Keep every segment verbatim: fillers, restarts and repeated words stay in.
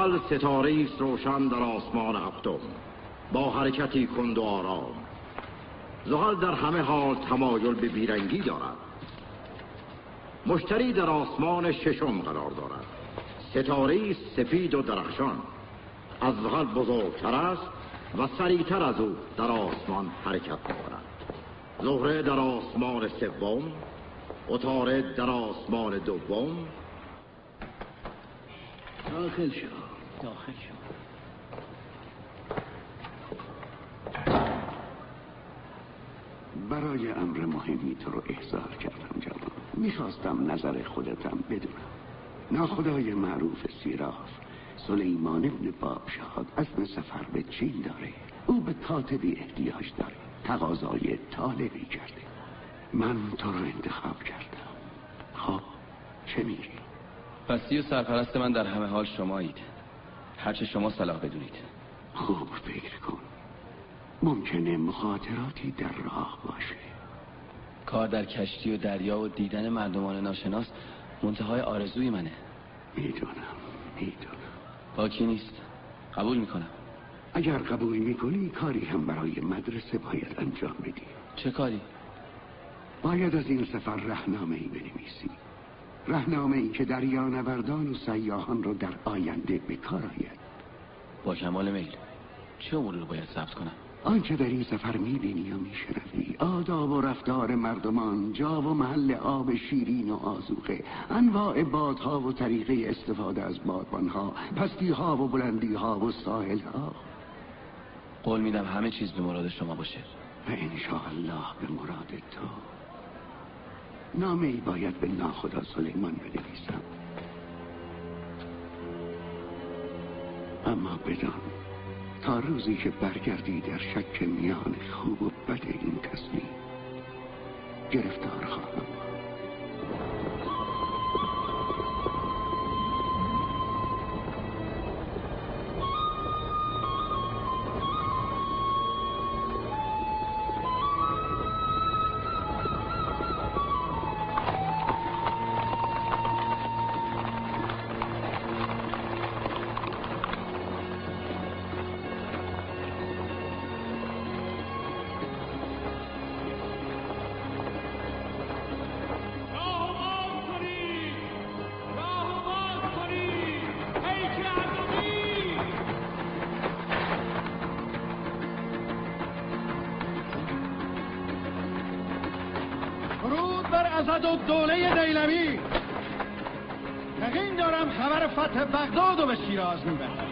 زحل ستاره است روشن در آسمان هفتم، با حرکتی کند و آرام. زحل در همه حال تمایل به بیرنگی دارد. مشتری در آسمان ششم قرار دارد. ستاره است سفید و درخشان، از زحل بزرگتر است و سریعتر از او در آسمان حرکت می‌کند. زهره در آسمان سوم، عطارد در آسمان دوم. داخل شو داخل شو. برای امر مهمی تو رو احضار کردم جوان. میخواستم نظر خودتم بدونم. ناخدای معروف سیراف سلیمان ابن بابشاد عزم سفر به چین داره. او به کاتبی احتیاج داره، تقاضای طالبی کرده. من تو رو انتخاب کردم. خب چه میگی؟ پسی و سرپرست من در همه حال شمایید. هرچه شما صلاح بدونید. خوب فکر کن. ممکنه مخاطراتی در راه باشه. کار در کشتی و دریا و دیدن مردمان ناشناس منتهای آرزوی منه. میدونم میدونم. باکی نیست. قبول میکنم. اگر قبول میکنی کاری هم برای مدرسه باید انجام بدی. چه کاری؟ باید از این سفر رهنامه‌ای بنویسی. رهنامه‌ای که دریانوردان و سیاحان رو در آینده به کار آید. با کمال میل. چه اموری رو باید ثبت کنم؟ آنچه در این سفر میبینی و میشنوی، آداب و رفتار مردمان، جا و محل آب شیرین و آذوقه، انواع بادها و طریقه استفاده از بادبانها، پستیها و بلندیها و ساحلها. قول میدم همه چیز به مراد شما باشه. و انشاءالله به مراد تو. نامه ای باید به ناخدا سلیمان بنویسم. اما بدان تا روزی که برگردی در شک میان خوب و بد این تصمیم گرفتار خواهم. دوله دیلمی یقین دارم خبر فتح بغداد رو به شیراز میبرم.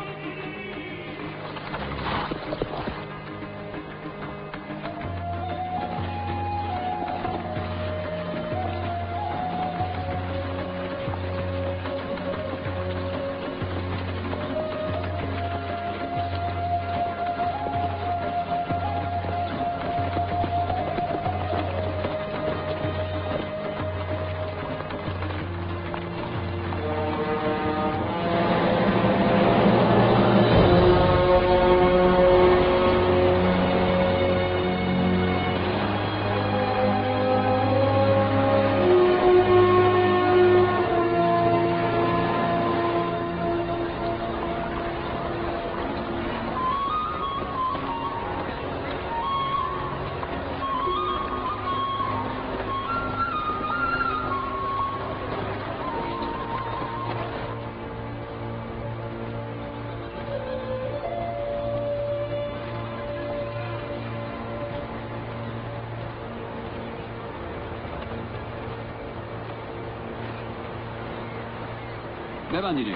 ببندینش.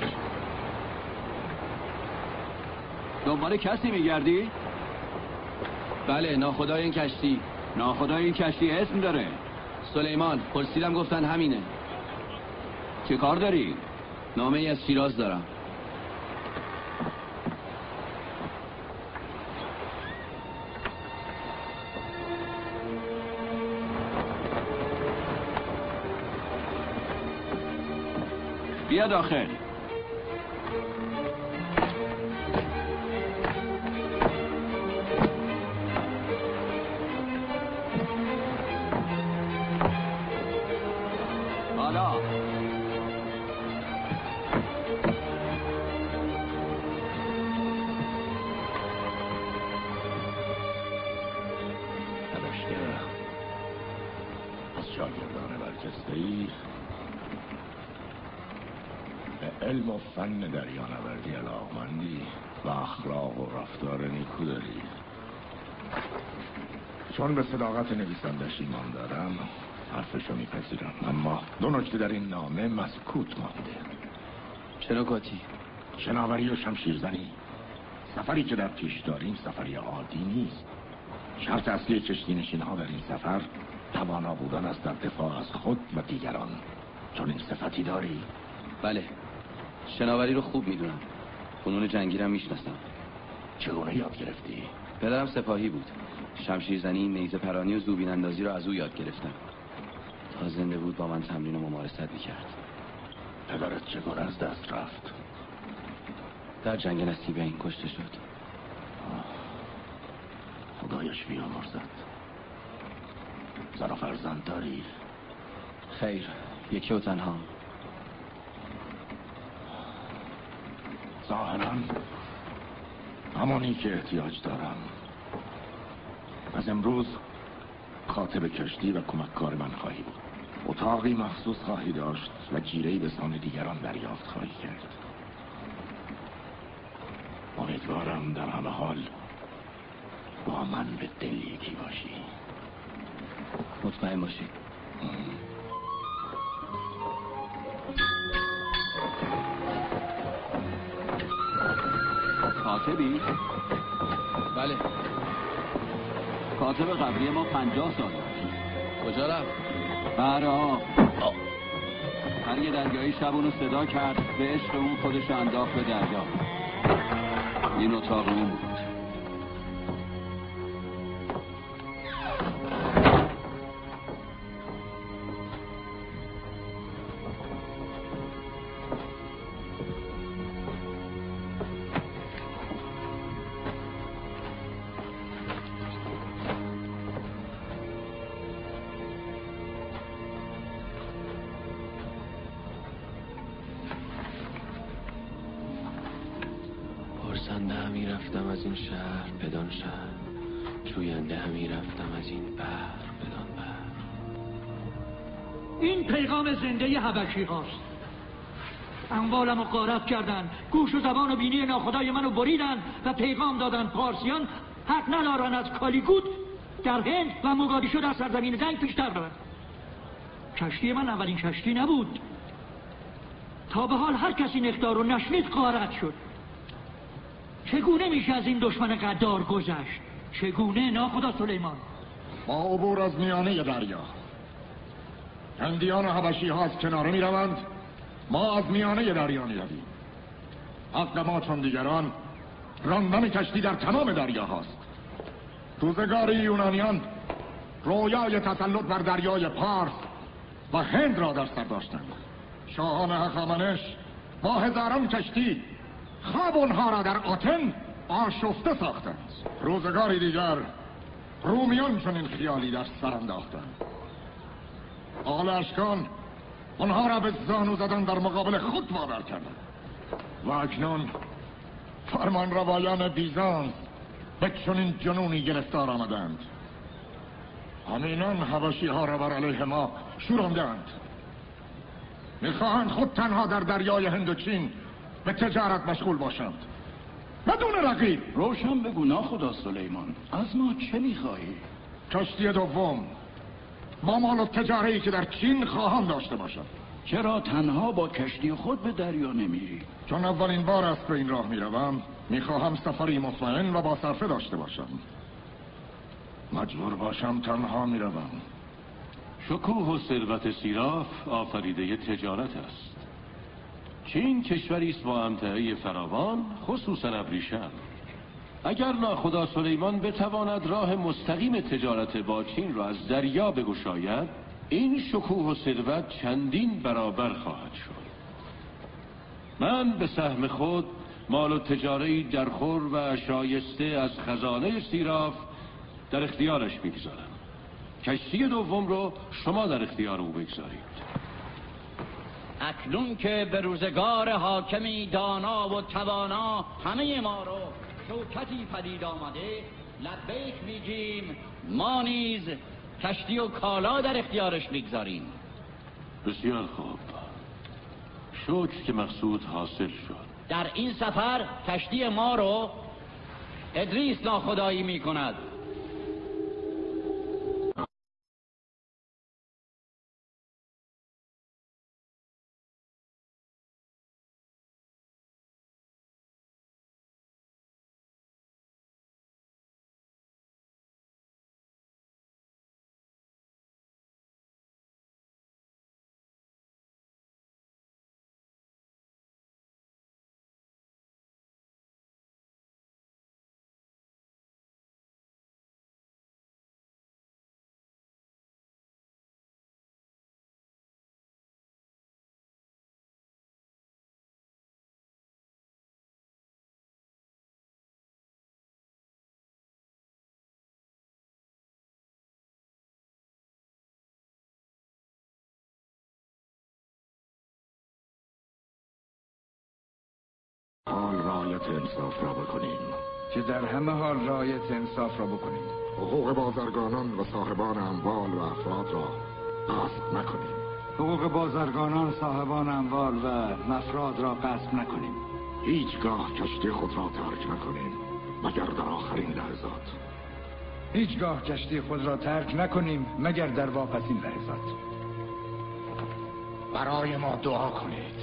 دنبال کسی میگردی؟ بله، ناخدای این کشتی. ناخدای این کشتی اسم داره؟ سلیمان. پرسیدم گفتن همینه. چه کار داری؟ نامه ای از شیراز دارم. بیا داخل. حالا شاگردان برجسته‌ای به علم و فن دریانوردی علاقمندی و اخلاق و رفتار نیکو داری. چون به صداقت نویسندش ایمان دارم حرفشو میپذیرم، اما دو نکته در این نامه مسکوت مانده. چه نکاتی؟ شناوری و شمشیرزنی. سفری که در پیش داریم سفری عادی نیست. شرط اصلی کشتی نشین‌ها در این سفر توانا بودن است در دفاع از خود و دیگران. چون این صفتی داری؟ بله، شناوری رو خوب میدونم. فنون جنگی رو میشناسم. چگونه یاد گرفتی؟ پدرم سپاهی بود. شمشیرزنی، نیزه پرانی و زوبین اندازی رو از او یاد گرفتم. تا زنده بود با من تمرین و ممارست میکرد. پدرت چگونه از دست رفت؟ در جنگ نصیبین کشته شد. خدایش بیامرزد. زن و فرزند داری؟ خیر، یکی و تنها. ظاهراً همانی که احتیاج دارم. از امروز کاتب کشتی و کمککار من خواهی بود. اتاقی مخصوص خواهی داشت و جیره‌ای به سان دیگران دریافت خواهی کرد. امیدوارم در همه حال با من به دل یکی باشی. مطمئن باشی. کاتبی؟ بله. کاتب قبلی ما پنجاه سال داشت. کجا رفت؟ بره ها. هر یه دریایی شب اونو صدا کرد، به عشق اون خودش انداخت به دریا. این اتاق اون بود. پرسنده همی رفتم از این شهر بدان شهر، جوینده همی رفتم از این بحر بدان بحر. این پیغام زنده حبشی هاست. اموالم رو غارت کردن، گوش و زبان و بینی ناخدای منو بریدن و پیغام دادن پارسیان حق ندارن از کالیگوت در هند و موگادیشو در سرزمین جنگ پیشتر برن. کشتی من اولین کشتی نبود. تا به حال هر کسی نقدار رو نشنید غارت شد. چگونه میشه از این دشمن غدار گذشت؟ چگونه ناخدا سلیمان؟ با عبور از میانه دریا هندیان و حبشی ها از کناره می روند، ما از میانه دریا می رویم. حق ما چون دیگران راندن کشتی در تمام دریا هاست. روزگار یونانیان رویای تسلط بر دریای پارس و هند را در سر داشتند. شاهان هخامنش با هزاران کشتی خواب اونها را در آتن آشفته ساختند. روزگاری دیگر رومیان چون این خیالی در سر انداختند. آل اشکان اونها را به زانو زدن در مقابل خود باور کردند. و اکنون فرمان روایان بیزانس به چنین جنونی گرفتار آمدند. همینان حبشی ها را بر علیه ما شوراندند. میخواهند خود تنها در دریای هند و چین به تجارت مشغول باشند بدون رقیب. روشن بگو ناخدا سلیمان، از ما چه میخواهی؟ کشتی دوم با مال و تجاری که در چین خواهم داشته باشم. چرا تنها با کشتی خود به دریا نمیری؟ چون اولین بار است به این راه میروم، میخواهم سفری مطمئن و با صرفه داشته باشم. مجبور باشم تنها میروم. شکوه و ثروت سیراف آفریده تجارت است. چین کشوری است با امتعه فراوان، خصوصا ابریشم. اگر ناخدا سلیمان بتواند راه مستقیم تجارت با چین را از دریا بگشاید، این شکوه و ثروت چندین برابر خواهد شد. من به سهم خود مال و تجاری درخور و شایسته از خزانه سیراف در اختیارش میگذارم. کشتی دوم رو شما در اختیار او بگذارید. اکنون که به روزگار حاکمی دانا و توانا همه ما رو شوکتی پدید آمده، لبیک میگیم. ما نیز کشتی و کالا در اختیارش بگذاریم. بسیار خوب. شکر که مقصود حاصل شد. در این سفر کشتی ما رو ادریس ناخدایی می کند. حال رعایت انصاف را بکنیم. که در همه حال رعایت انصاف را بکنیم. حقوق بازرگانان و صاحبان اموال و افراد را غصب نکنیم. حقوق بازرگانان، صاحبان اموال و افراد را غصب نکنیم. هیچگاه کشتی خود را ترک نکنیم مگر در آخرین لحظات. هیچگاه کشتی خود را ترک نکنیم مگر در واپسین لحظات. برای ما دعا کنید.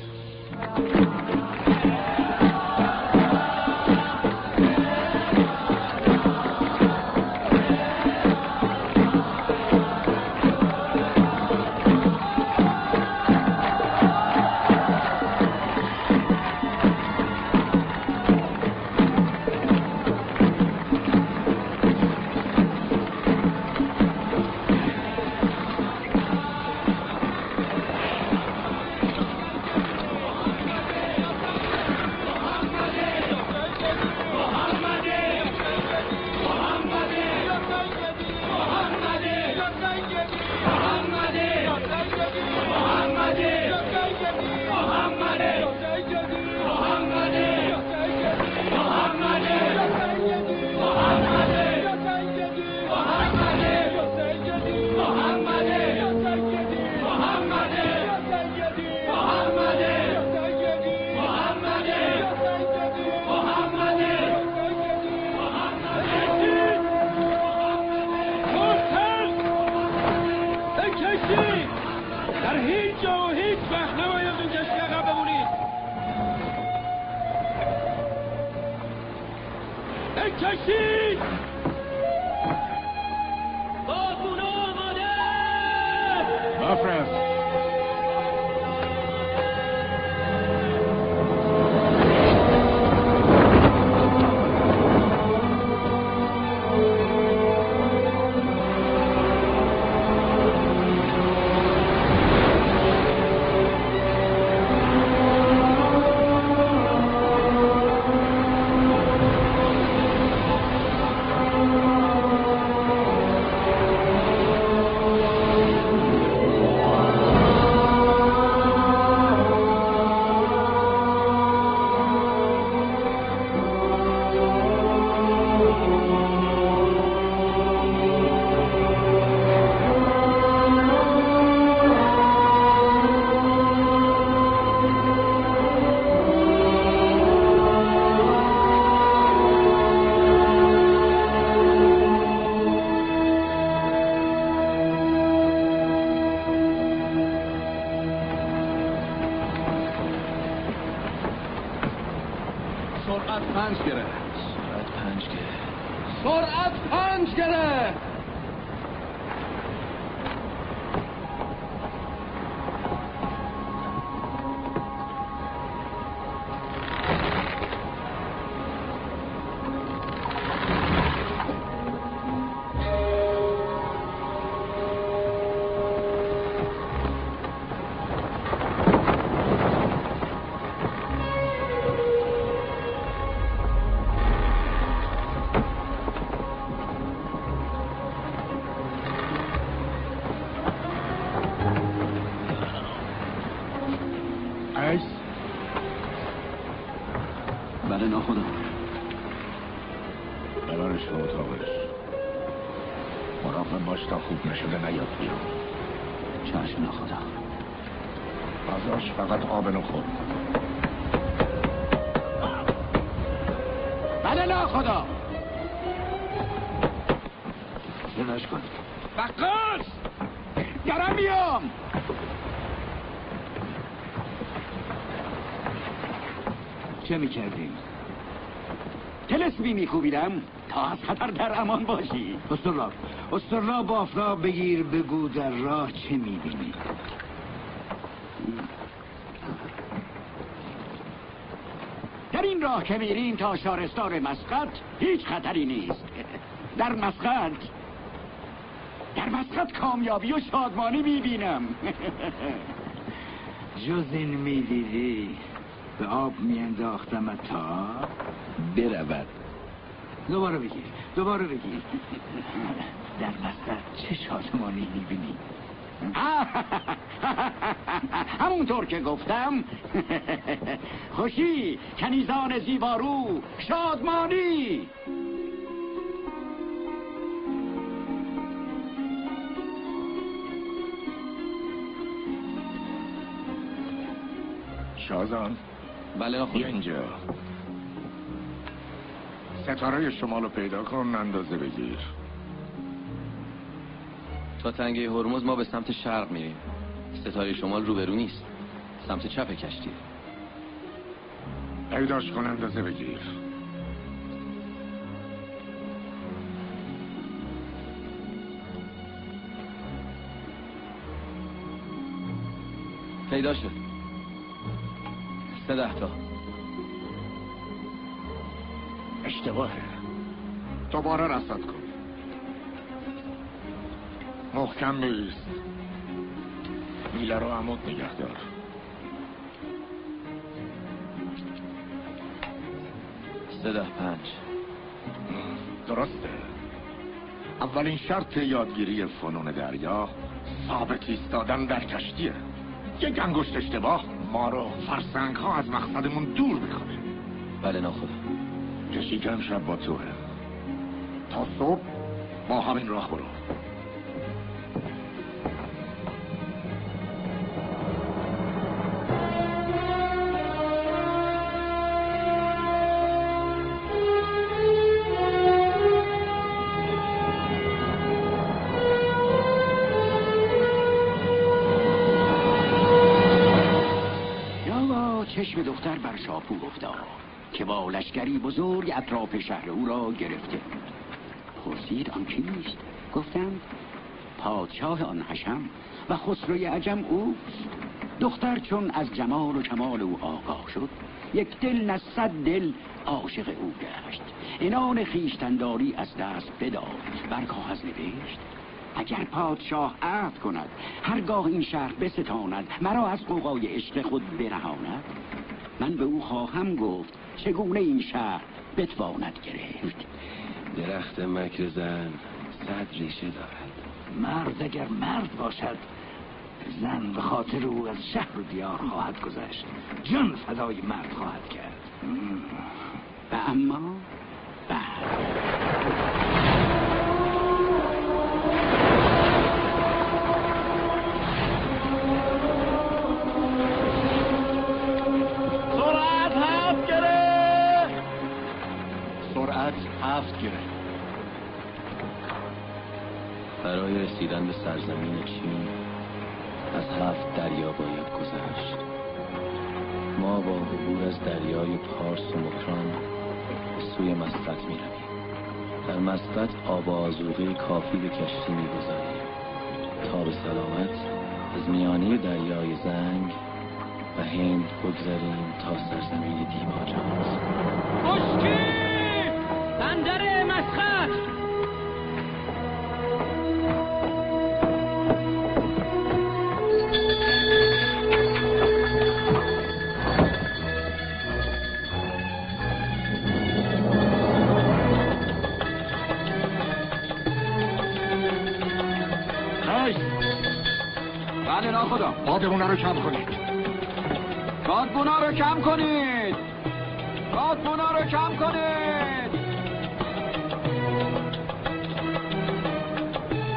بله ناخدا. ببرش به اتاقش. مراقب باش تا خوب نشده نیاد بیرون. چشم ناخدا. غذاش فقط آب نخور. بله ناخدا. صداش کن. بقاس دارم بیام. چه میکردیم؟ تلسمی میکوبیدم تا از خطر در امان باشی. استرلاب استرلاب آفرا بگیر بگو در راه چه میبینی. در این راه که میریم تا شهرستان مسقط هیچ خطری نیست. در مسقط در مسقط کامیابی و شادمانی میبینم. جز این میدیدی به آب میانداختم تا برود. دوباره بگیر دوباره بگیر. در مسقط چه شادمانی میبینی؟ همونطور که گفتم. خوشی، کنیزان زیبارو، شادمانی. شازان. بله آخوند. بیا اینجا. ستاره شمال رو پیدا کن، اندازه بگیر. تا تنگه هرمز ما به سمت شرق میریم. ستاره شمال روبرو نیست، سمت چپ کشتی. پیداش کن، اندازه بگیر. پیدا شد. سه ده تا. اشتباهه. دوباره رصد کن. محکم بیست. میله رو عمود نگه دار. سه ده پنج. درسته. اولین شرط یادگیری فنون دریا ثابت ایستادن در کشتیه. یک انگشت اشتباه ما رو فرسنگ ها از مقصدمون دور میکنه. بله ناخدا. کشیک امشب با توه. تا صبح با همین راه برو. چشم دختر بر شاپور افتاد که با لشکری بزرگ اطراف شهر او را گرفته. پرسید آن کیست؟ گفتم پادشاه آن حشم و خسروی عجم اوست. دختر چون از جمال و کمال او آگاه شد، یک دل نه صد دل عاشق او گشت. عنان خویشتنداری از دست بداد، بر کاغذ نوشت اگر پادشاه عهد کند هرگاه این شهر بستاند، مرا از غوغای عشق خود برهاند، من به او خواهم گفت چگونه این شهر بتواند گرفت. درخت مکر زن صد ریشه دارد. مرد اگر مرد باشد، زن به خاطر او از شهر و دیار خواهد گذشت، جان فدای مرد خواهد کرد. و اما بعد هفت گره. برای رسیدن به سرزمین چین از هفت دریا باید گذشت. ما با عبور از دریای پارس و مکران به سوی مسقط می رویم. در مسقط آب و آذوقه کافی به کشتی می گذاریم تا به سلامت از میانه دریای زنگ و هند بگذاریم تا سرزمین دیباجات. خشکی بندر مسقط. خیش بله ناخدا. بادمونا رو کم کنید. بادمونا رو کم کنید. بادمونا رو کم کنید.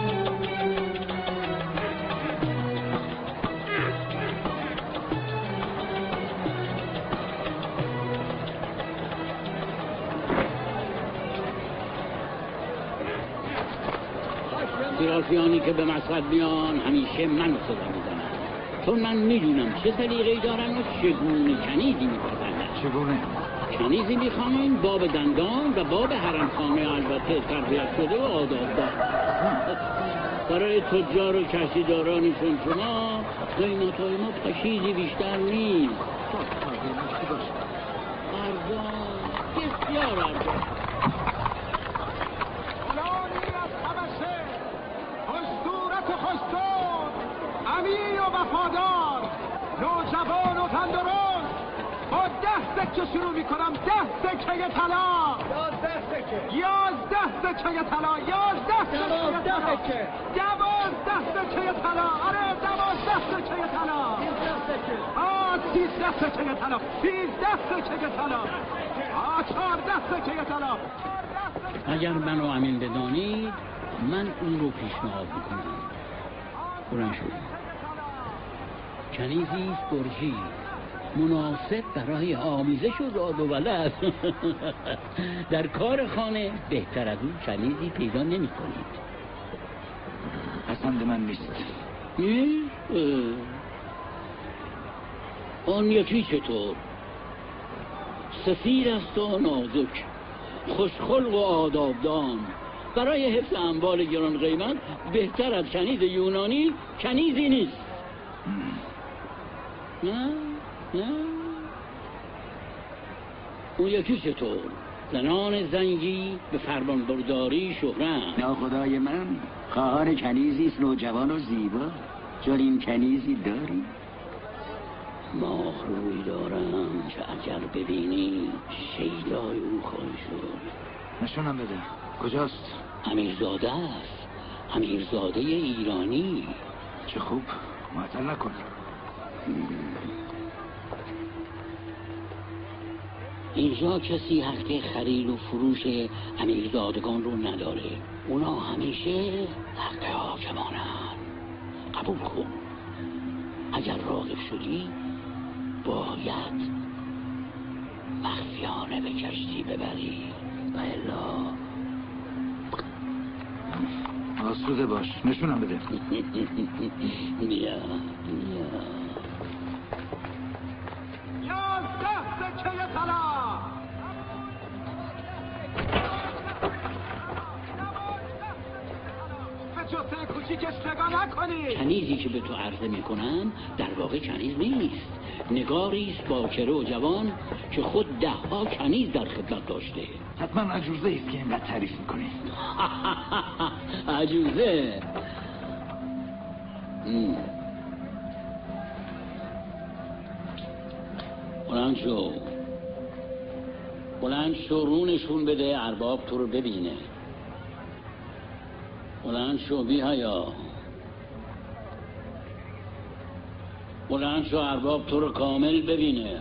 سیرافیانی که به مصرد بیان همیشه منو صدا میزنن، چون من میدونم چه سلیقه‌ای دارن و چگونه کنیزی میپسندن. چگونه؟ کنیزی میخواین باب دندان و باب حرمخانه، البته تربیت شده و آدابدار. برای تجار و کشتیدارانی چون شما قیمت‌های ما پشیزی بیشتر نیست. ارزان، بسیار ارزان. فلانی از حبشه، خوش‌صورت و خوش‌صور، امیر و وفادار، نوجوان و تندرست، با ده سکه شروع میکنم. ده سکه طلا. یازده سکه. یازده سکه طلا. یازده سکه طلا. دوازده سکه طلا. آره دوازده سکه طلا. سیزده سکه. آه سیزده سکه طلا. سیزده سکه طلا. آه چهارده سکه طلا. اگر منو امین بدانید من اون رو پیشنهاد میکنم. بلند شد. کنیزی است برجی، مناسب برای آمیزش و زاد و ولد. در کار خانه بهتر از اون کنیزی پیدا نمی کنید. پسند من نیست. آن یکی چطور؟ سفیر است و نازک، خوشخلق و آدابدان. برای حفظ اموال گران قیمت بهتر از کنیز یونانی کنیزی نیست. نه نه اون یکی چطور؟ زنان زنگی به فرمان برداری شهرند. ناخدای من خواهر کنیزی است نوجوان و زیبا. چون این کنیزی داری؟ ماه روی دارم که اگر ببینی شیدای او خواهی شد. نشونم بده. کجاست؟ امیرزاده است. امیرزاده ایرانی. چه خوب. معطل نکن. اینجا کسی حق خرید و فروش امیرزادگان رو نداره. اونا همیشه حق حاکمانن. قبول کن. اگر راغب شدی باید مخفیانه به کشتی ببری و الا آسوده باش. نشونم بده. بیا بیا. یازده سکه طلا. به جسه کوچیکش نگاه نکنی. کنیزی که به تو عرضه میکنم در واقع کنیز نیست. نگاری است باکره و جوان که خود ده ها کنیز در خدمت داشته. حتما عجوزه است که اینقدر تعریف میکنی. عجوزه؟ بلند شو. بلند شو رو نشون بده ارباب تو رو ببینه. بلند شو بی حیا. بلند شو ارباب تو رو کامل ببینه.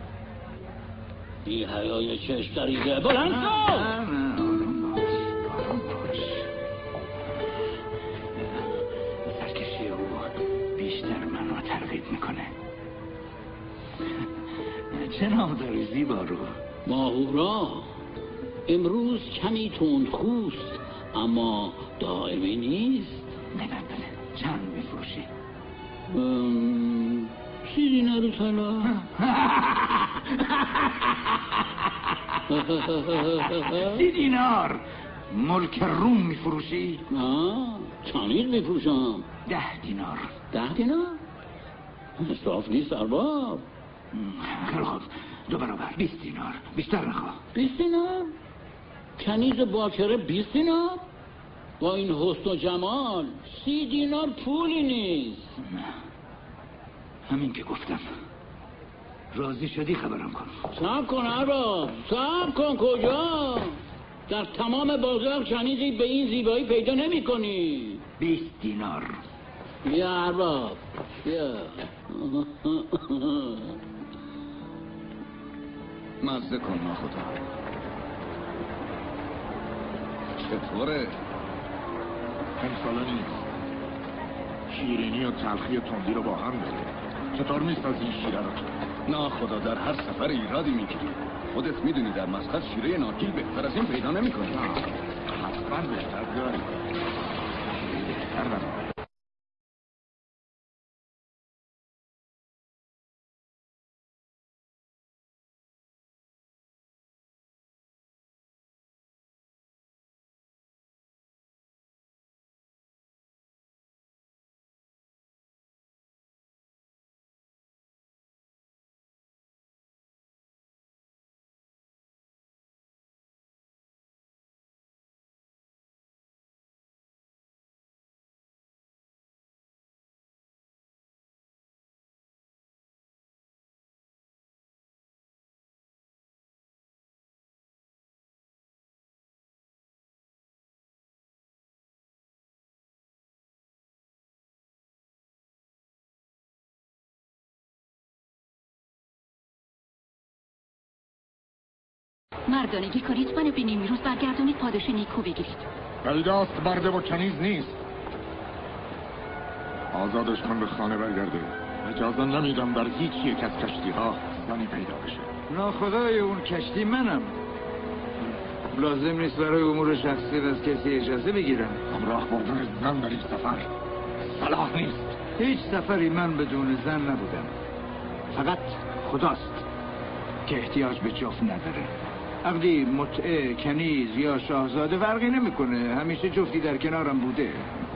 بی حیای چشم دریده. بلند شو. سرکشی او بیشتر منو ترغیب میکنه. چه نام داری زیبا رو؟ ماهورا. امروز کمی تندخوست اما دائمی نیست. نه بله. چند میفروشی؟ سی دینار طلا. سی دینار. ملک روم میفروشی؟ آه چانید میفروشم. ده دینار. ده دینار؟ صاف نیست ارباب. خیلی خوب. دو برابر بیست دینار. بیشتر نخواه. بیست دینار؟ کنیز باکره بیست دینار؟ با این حسن و جمال سی دینار پولی نیست. نه همین که گفتم. راضی شدی خبرم کن. صبر کن ارباب. صبر کن. کجا؟ در تمام بازار کنیزی به این زیبایی پیدا نمی کنی. بیست دینار. بیا ارباب بیا. مزه کن ناخدا. چطوره؟ امساله نیست. شیرینی و تلخی و تندی رو با هم داره. چطور نیست از این شیره رو؟ ناخدا در هر سفر ایرادی میگیری. خودت میدونی در مسقط شیره ناکیل بهتر از این پیدا نمیکنی. حتما بهتر داری. کردم. مردانگی کنید منو به نیمروز برگردونید پاداش نیکو بگیرید. پیداست برده و کنیز نیست. آزادش کن به خانه برگرده. اجازه نمیدم در هیچ یک از کشتی ها زنی پیدا بشه. ناخدای اون کشتی منم. لازم نیست برای امور شخصی از کسی اجازه بگیرم. همراه بردن زن در این سفر صلاح نیست. هیچ سفری من بدون زن نبودم. فقط خداست که احتیاج به جفت نداره. عقدی متعه کنیز یا شاهزاده فرقی نمیکنه. همیشه جفتی در کنارم بوده.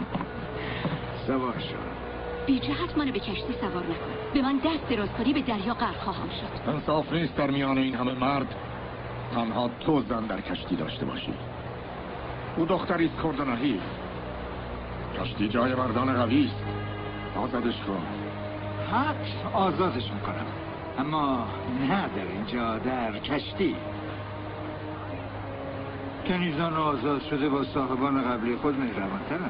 سوار شد. بی جهت منو به کشتی سوار نکن. به من دست دراز کنی به دریا غرق خواهم شد. انصاف نیست در میان این همه مرد تنها تو زن در کشتی داشته باشی. او دختریست کرد و نحیف. کشتی جای مردان قوی است. آزادش کن. حق آزادش میکنم، اما نه در اینجا، در کشتی. کنیزان آزاد شده با صاحبان قبلی خود مهربان‌ترند.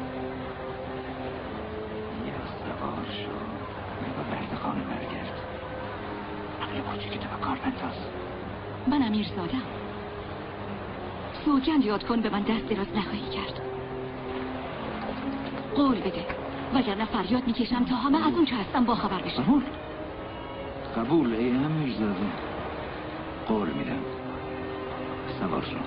یا سوار شو و برد خانه برگرد. عقل کوچیکتو به کار بنداز. من امیرزادم. سوگند یاد کن به من دست دراز نخواهی کرد. قول بده وگرنه فریاد میکشم تا همه از اون چه هستم با خبر بشن. قبول قبول ای امیرزاده. قول میدم. سوار شو.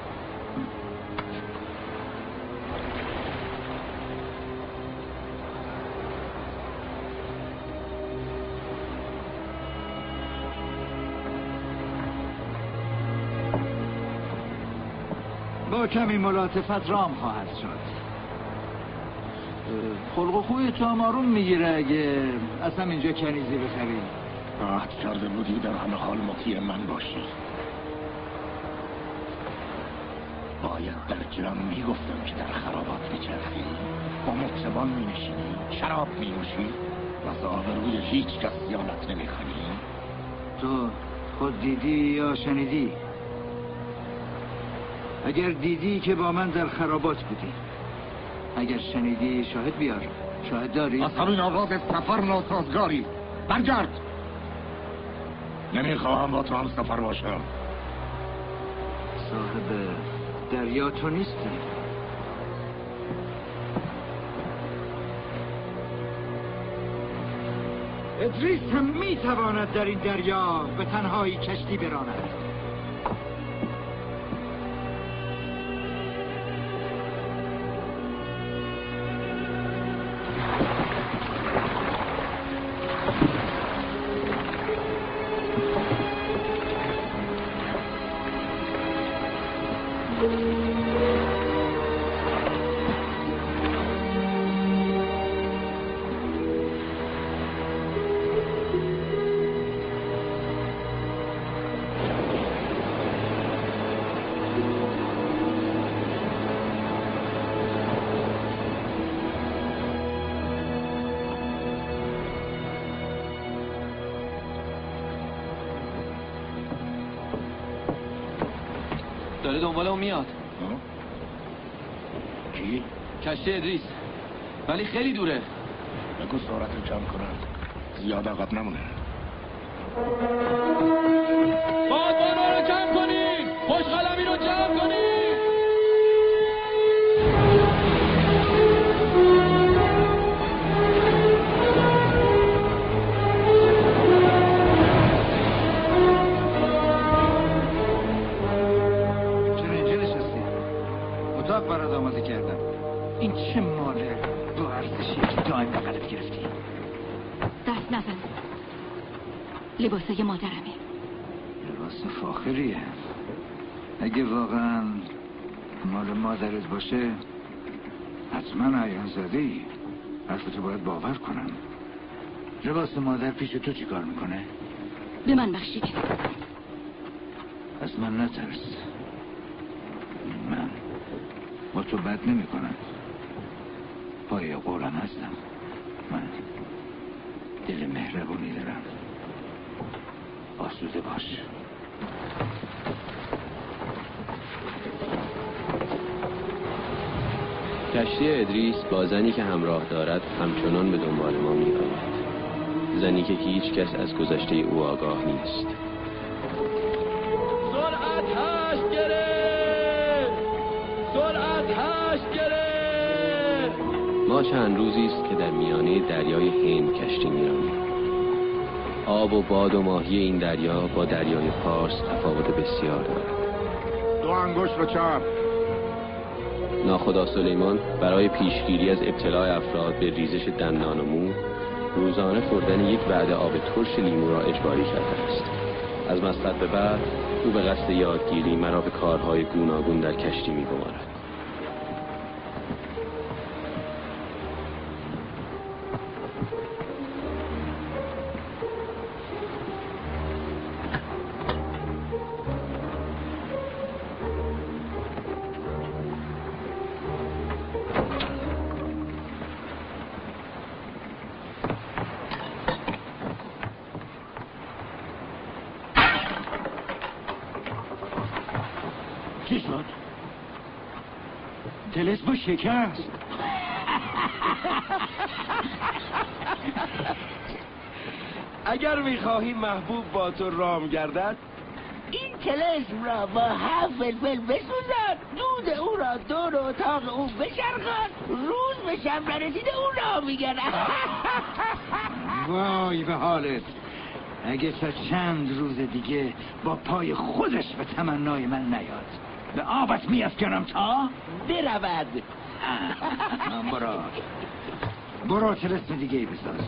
با کمی ملاطفت رام خواهد شد. خلق و خوی تو هم آروم میگیره اگه اصلا اینجا کنیزی بخری. عهد کرده بودی در همه حال مطیع من باشی. باید در جمع میگفتم که در خرابات بچرخی، با مطربان مینشینی، شراب مینوشی و آبروی هیچ کس زیانت نمیخوری. تو خود دیدی یا شنیدی؟ اگر دیدی که با من در خرابات بودی، اگر شنیدی شاهد بیار. شاهد داری؟ از همین آغاز سفر ناسازگاری. برگرد. نمیخواهم با تو هم سفر باشم. صاحب دریا تو نیستی؟ ادریس هم میتواند در این دریا به تنهایی کشتی براند. داره دنبال اون میاد. کی؟ کشتی ادریس، ولی خیلی دوره. بگو سرعت رو کم کنن، زیاد عقب نمونه. بادبانا رو کم کنین، خوش قلمی رو جمع کنین. برات آماده کردم. این چه ماله دو ارزشیه که دائم بغلت گرفتی؟ دست نزن. لباسای مادرمه. لباس فاخریه. اگه واقعا مال مادرت باشه حتما عیان زده‌ای. حرفتو باید باور کنم. لباس مادر پیش تو چی کار میکنه؟ به من بخشید. از من نترس. من با تو بد نمی کنم. پای قولم هستم. من دل مهربونی دارم. آسوده باش. کشتی ادریس با زنی که همراه دارد همچنان به دنبال ما می آید. زنی که هیچ کس از گذشته او آگاه نیست. سرعت هشت گرفت! سرعت هشت گرفت! ما چند روزی است که در میانه دریای هند کشتی می‌رانیم. آب و باد و ماهی این دریا با دریای پارس تفاوت بسیار دارد. دو انگشت به چپ. ناخدا سلیمان برای پیشگیری از ابتلاع افراد به ریزش دندان و مو روزانه خوردن یک وعده آب ترش لیمو را اجباری کرده است. از مصرف به بعد او به قصد یادگیری مرا به کارهای گوناگون در کشتی می‌گمارد. چی شد؟ طلسم شکست. اگر میخواهی محبوب با تو رام گردد این طلسم را با هفت فلفل بسوزد، دود او را دور اتاق او بچرخان، روز به شب نرسیده او را میگرد. وای به حالت. اگه تا چند روز دیگه با پای خودش به تمنای من نیاد به آبت میافکنم تا برود. برو برو طلسم دیگه ای بساز.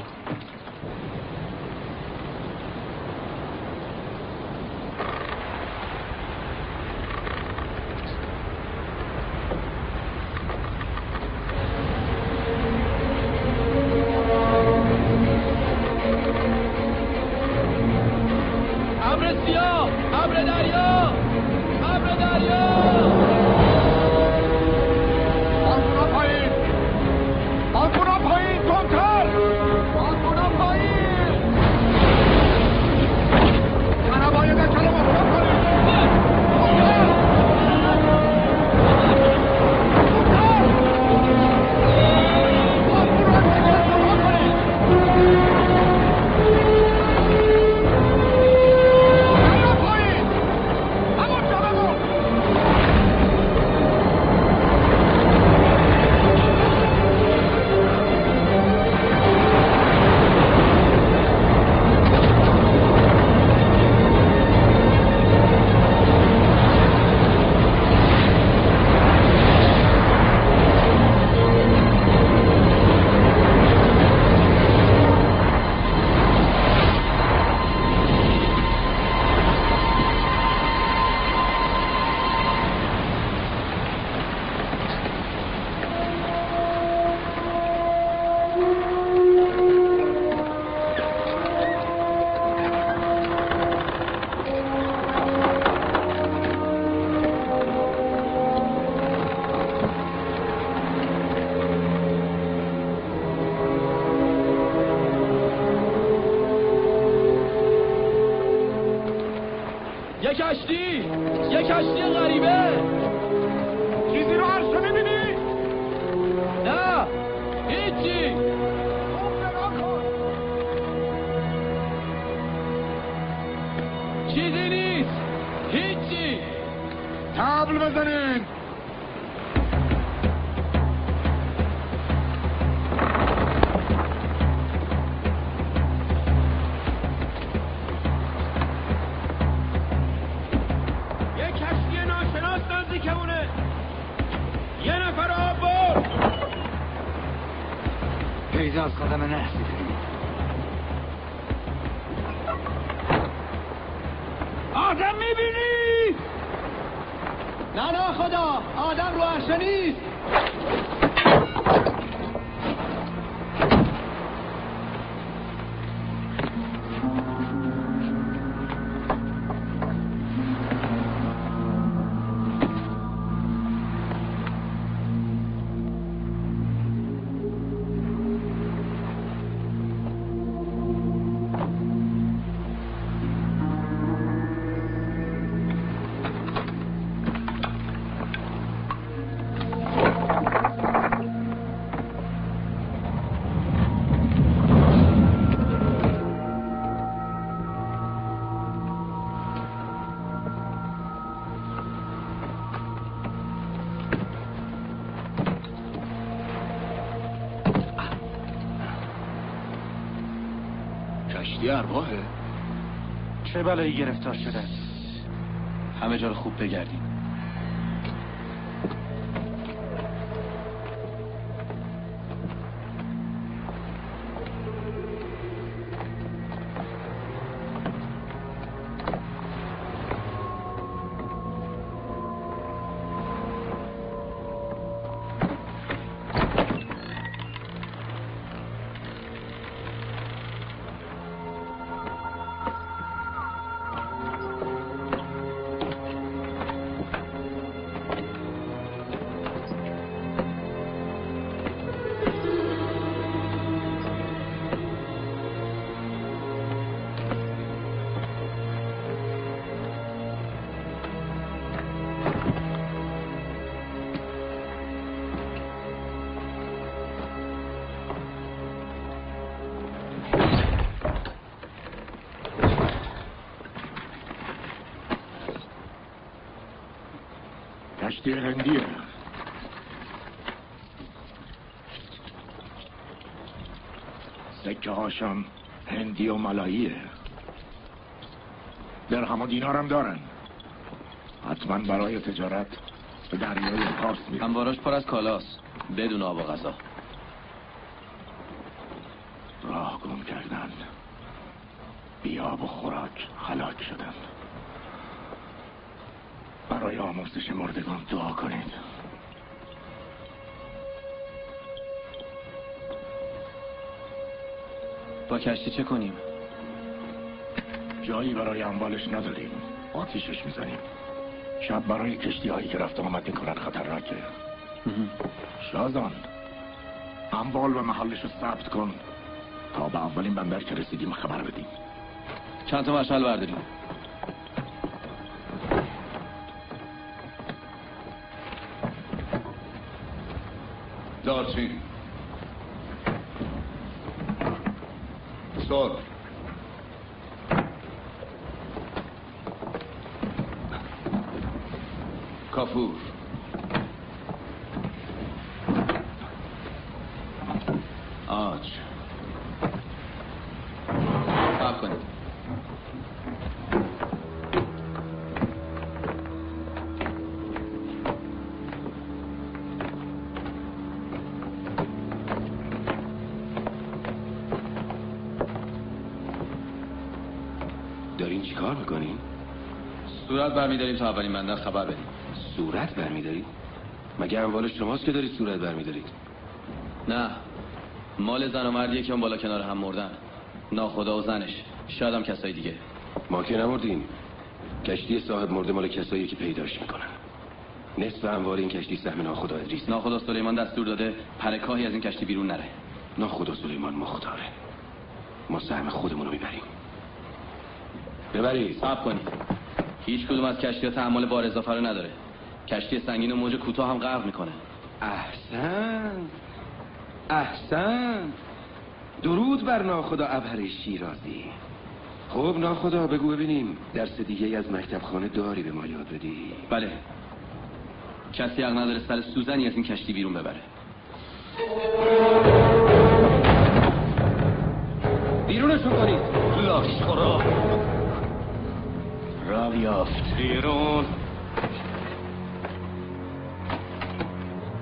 یک کشتی یک کشتی غریبه. چیزی رو عرشه میبینی؟ نه هیچی. چیزی نیست، هیچی. تبل بزنین. یه نفر آب برد. پیدا از قدم نحسی کنید. آدم میبینی؟ نه نه خدا، آدم رو عرشه نیست. کشتی ارواحه؟ چه بلایی گرفتار شده؟ همه جا رو خوب بگردیم. کشتی هندیه. سکه هاشم هندی و ملاییه. درهم و دینارم دارن. حتما برای تجارت به دریای پارس میرن. انباراش پر از کالاست بدون آب و غذا. راه گم کردن، بی آب و خوراک هلاک شدن. برای آمرزش مردگان دعا کنید. با کشتی چه کنیم؟ جایی برای اموالش نداریم. آتیشش میزنیم. شب برای کشتی هایی که رفت آمد میکنن خطرناکه. شازان، اموال و محلش رو ثبت کن تا به اولین بندر که رسیدیم خبر بدیم. چند تا مشعل برداریم. دارچین سرخ کافور آج صبر کنید. دارین چی کار میکنین؟ صورت برمیداریم تا اولین بندر خبر بدیم. صورت برمیدارید؟ مگه اموال شماست که دارید صورت برمیدارید؟ نه، مال زن و مردیه که اون بالا کنار هم مردن. ناخدا و زنش، شاید هم کسای دیگه. ما که نمردیم. کشتی صاحب مرده مال کسایی که پیداش میکنن. نصف اموال این کشتی سهم ناخدا ادریس. ناخدا سلیمان دستور داده پرکاهی از این کشتی بیرون نره. ناخدا سلیمان مختاره. ما سهم خودمون رو میبریم. ببرید. صبر کنید. هیچ کدوم از کشتی‌ها تحمل بار اضافه رو نداره. کشتی سنگین و موج کوتاه هم غرق میکنه. احسن احسن درود بر ناخدا ابهر شیرازی. خب ناخدا بگو ببینیم درس دیگه از مکتب خانه داری به ما یاد بدی؟ بله، کسی حق نداره سر سوزنی از این کشتی بیرون ببره. بیرونشون کنید. لاش خورا را بیافت. بیرون.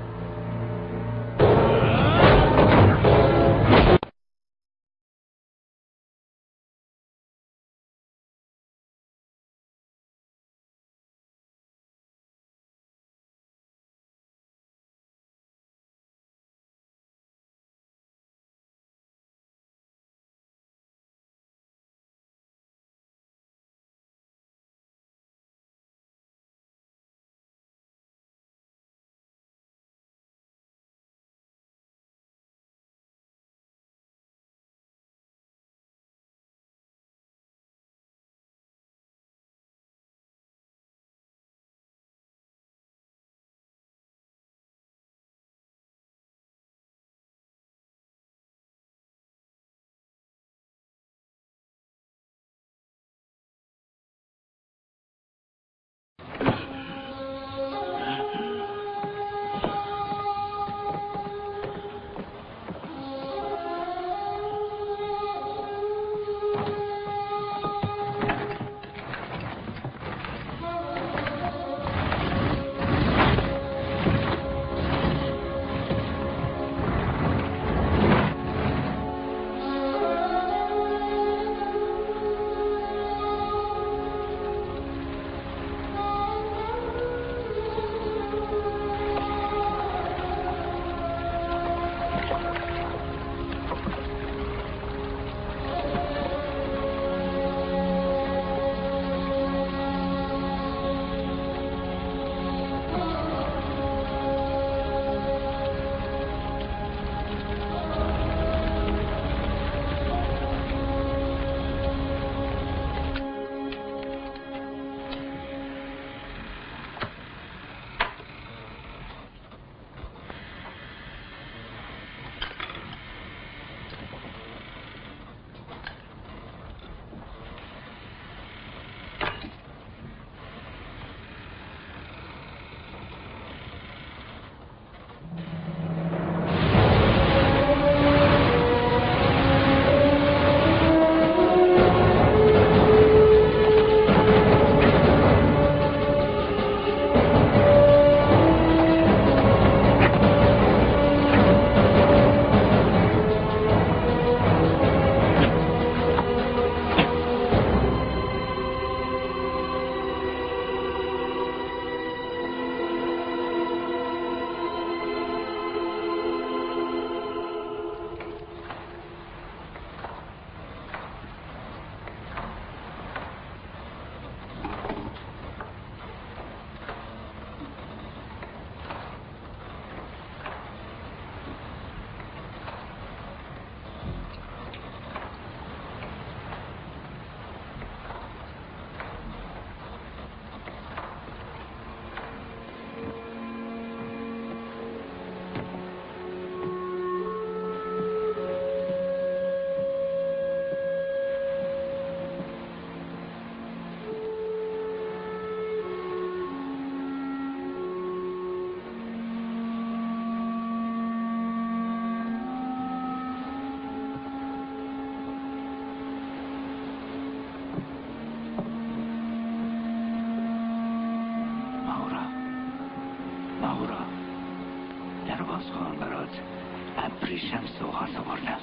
درواز کن برات ابریشم سوغات آوردم.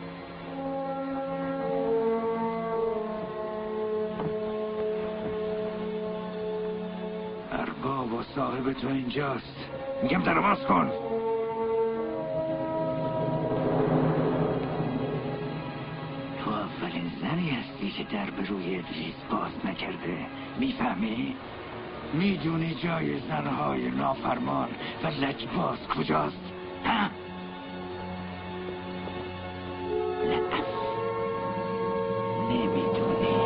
ارباب و صاحب تو اینجاست. میگم درواز کن. تو اولین زنی هستی که در به روی ادریس باز نکرده. میفهمی؟ میدونی جای زنهای نافرمان و لجباز کجاست؟ ها؟ نه نمیدونی.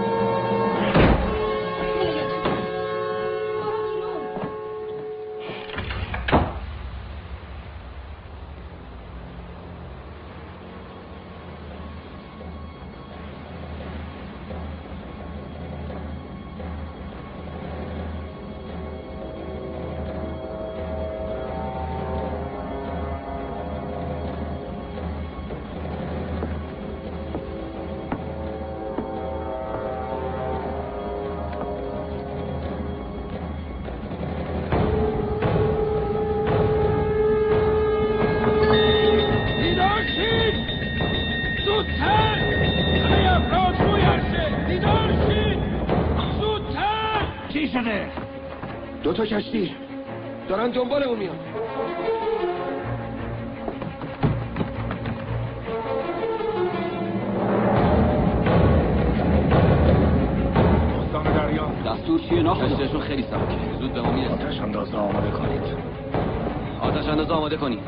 دو تا کشتی دارن دنبالمون میان. استان دریا دستور چیه ناخدا؟ کشتیشون خیلی سبکه. زود به ما میرسه. آتش اندازه آماده کنید. آتش اندازه آماده کنید.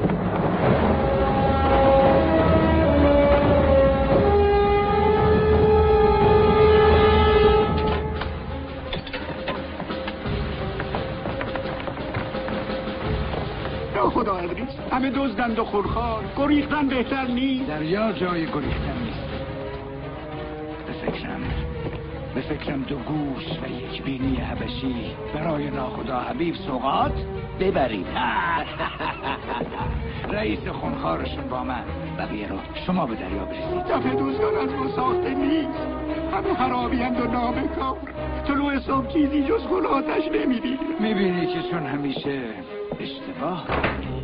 خدا ادریس همه دزدند و خورخار. گریختن بهتر نیست. دریا جای گریختن نیست. به فکرم به فکرم دو گوش و یک بینی حبشی برای ناخدا حبیب سوغات ببرید. رئیس خونخوارشون با من. بقیه رو شما به دریا برسید. دفع دوستان از ما ساخته نیست. همه حرابیند و نابکار. طلوع صبح چیزی جز خون آتش نمیبینی. میبینی که چون همیشه اشتباه کنی.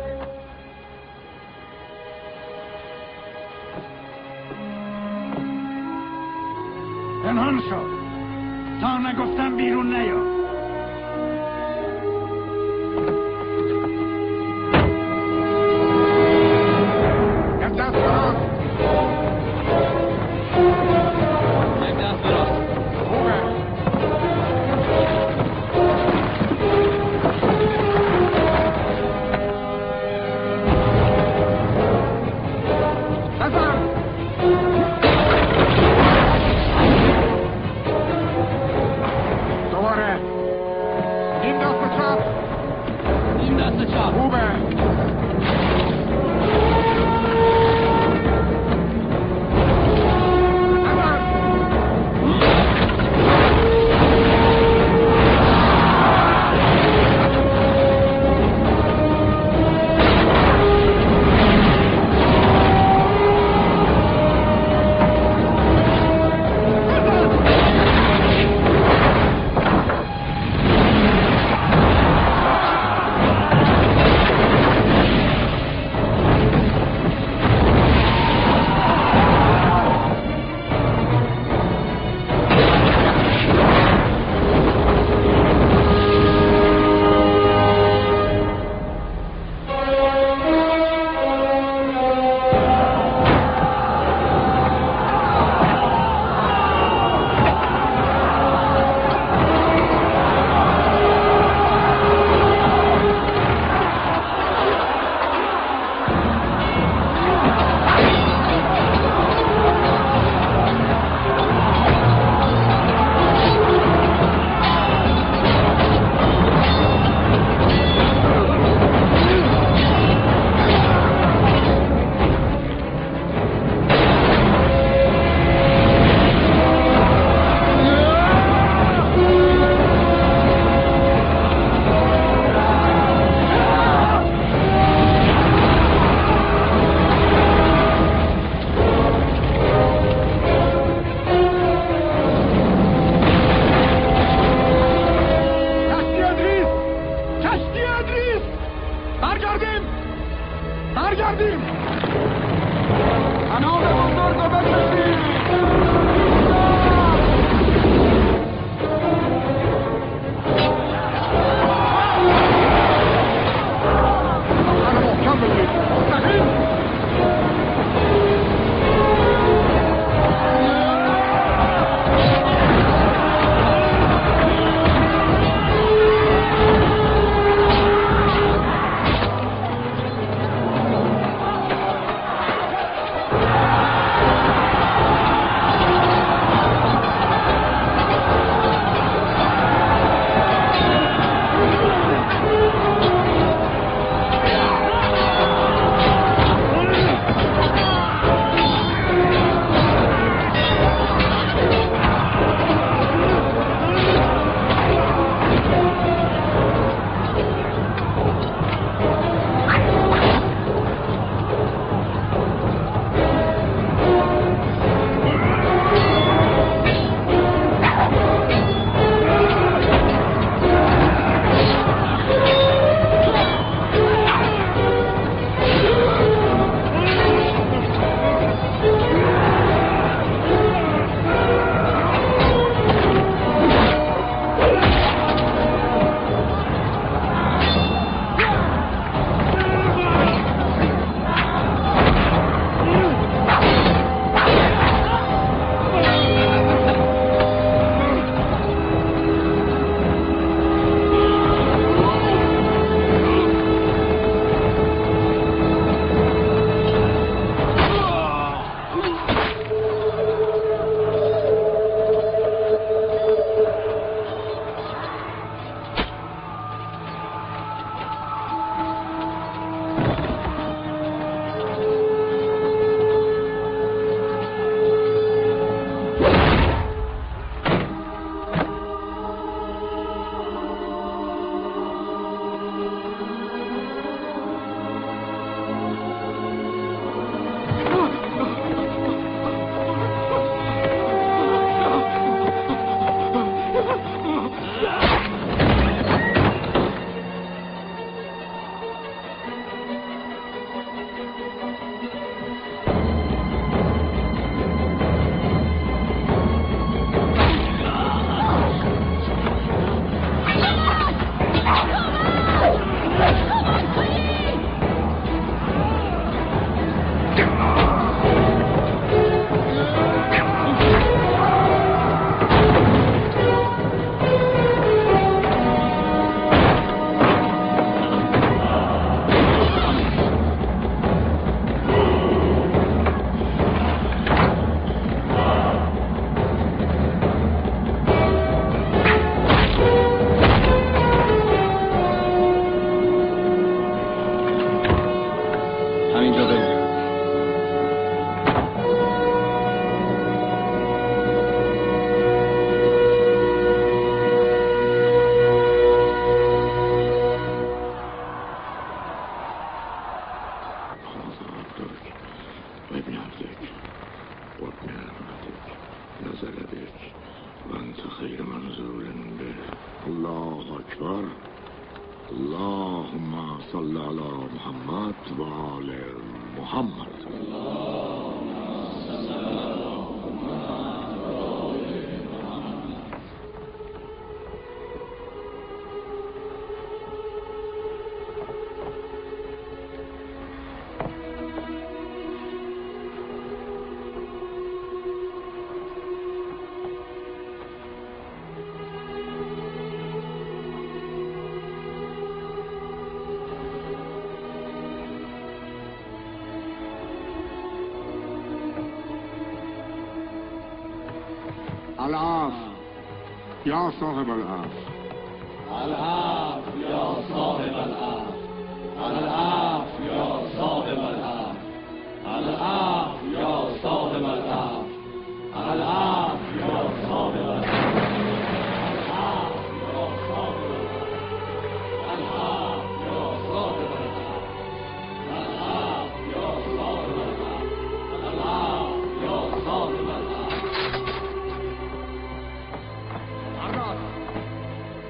پنهان شو تا نگفتم بیرون نیا. برگردیم. انام بزرگ رو بکشیم. منو محکم بگید. مستقیم. العاف یا صاحب العاف العاف یا صاحب العاف العاف یا صاحب العاف العاف یا صاحب العاف العاف یا صاحب العاف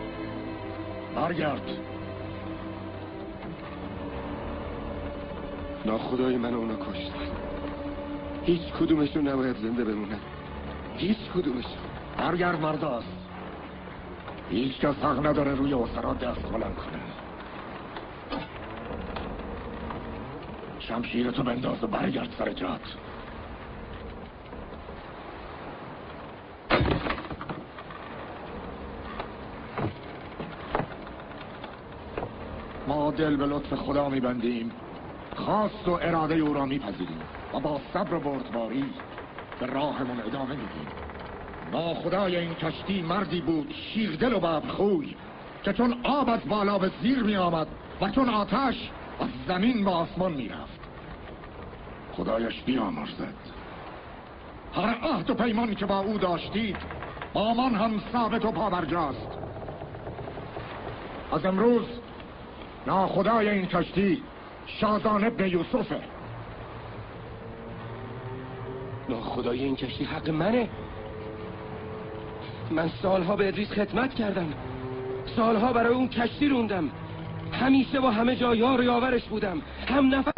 برگرد. ناخدای من اونا کشتن. هیچ کدومشون نباید زنده بمونن. هیچ کدومشون. برگرد مرداست. هیچ کس حق نداره روی اسرات دست بلند کنه. شمشیرتو بنداز و برگرد سر جات. ما دل به لطف خدا میبندیم، خواست و اراده او را میپذیریم و با صبر و بردباری به راهمون ادامه میدیم. ناخدای این کشتی مردی بود شیردل و ببرخوی که چون آب از بالا به زیر می آمد و چون آتش از زمین به آسمان می رفت. خدایش بیامرزد. هر عهد و پیمانی که با او داشتید با من هم ثابت و پابرجاست. از امروز ناخدای این کشتی شازان ابن یوسفه. ناخدای این کشتی حق منه. من سالها به ادریس خدمت کردم، سالها برای اون کشتی روندم، همیشه با همه جا یار و یاورش بودم، هم نفر.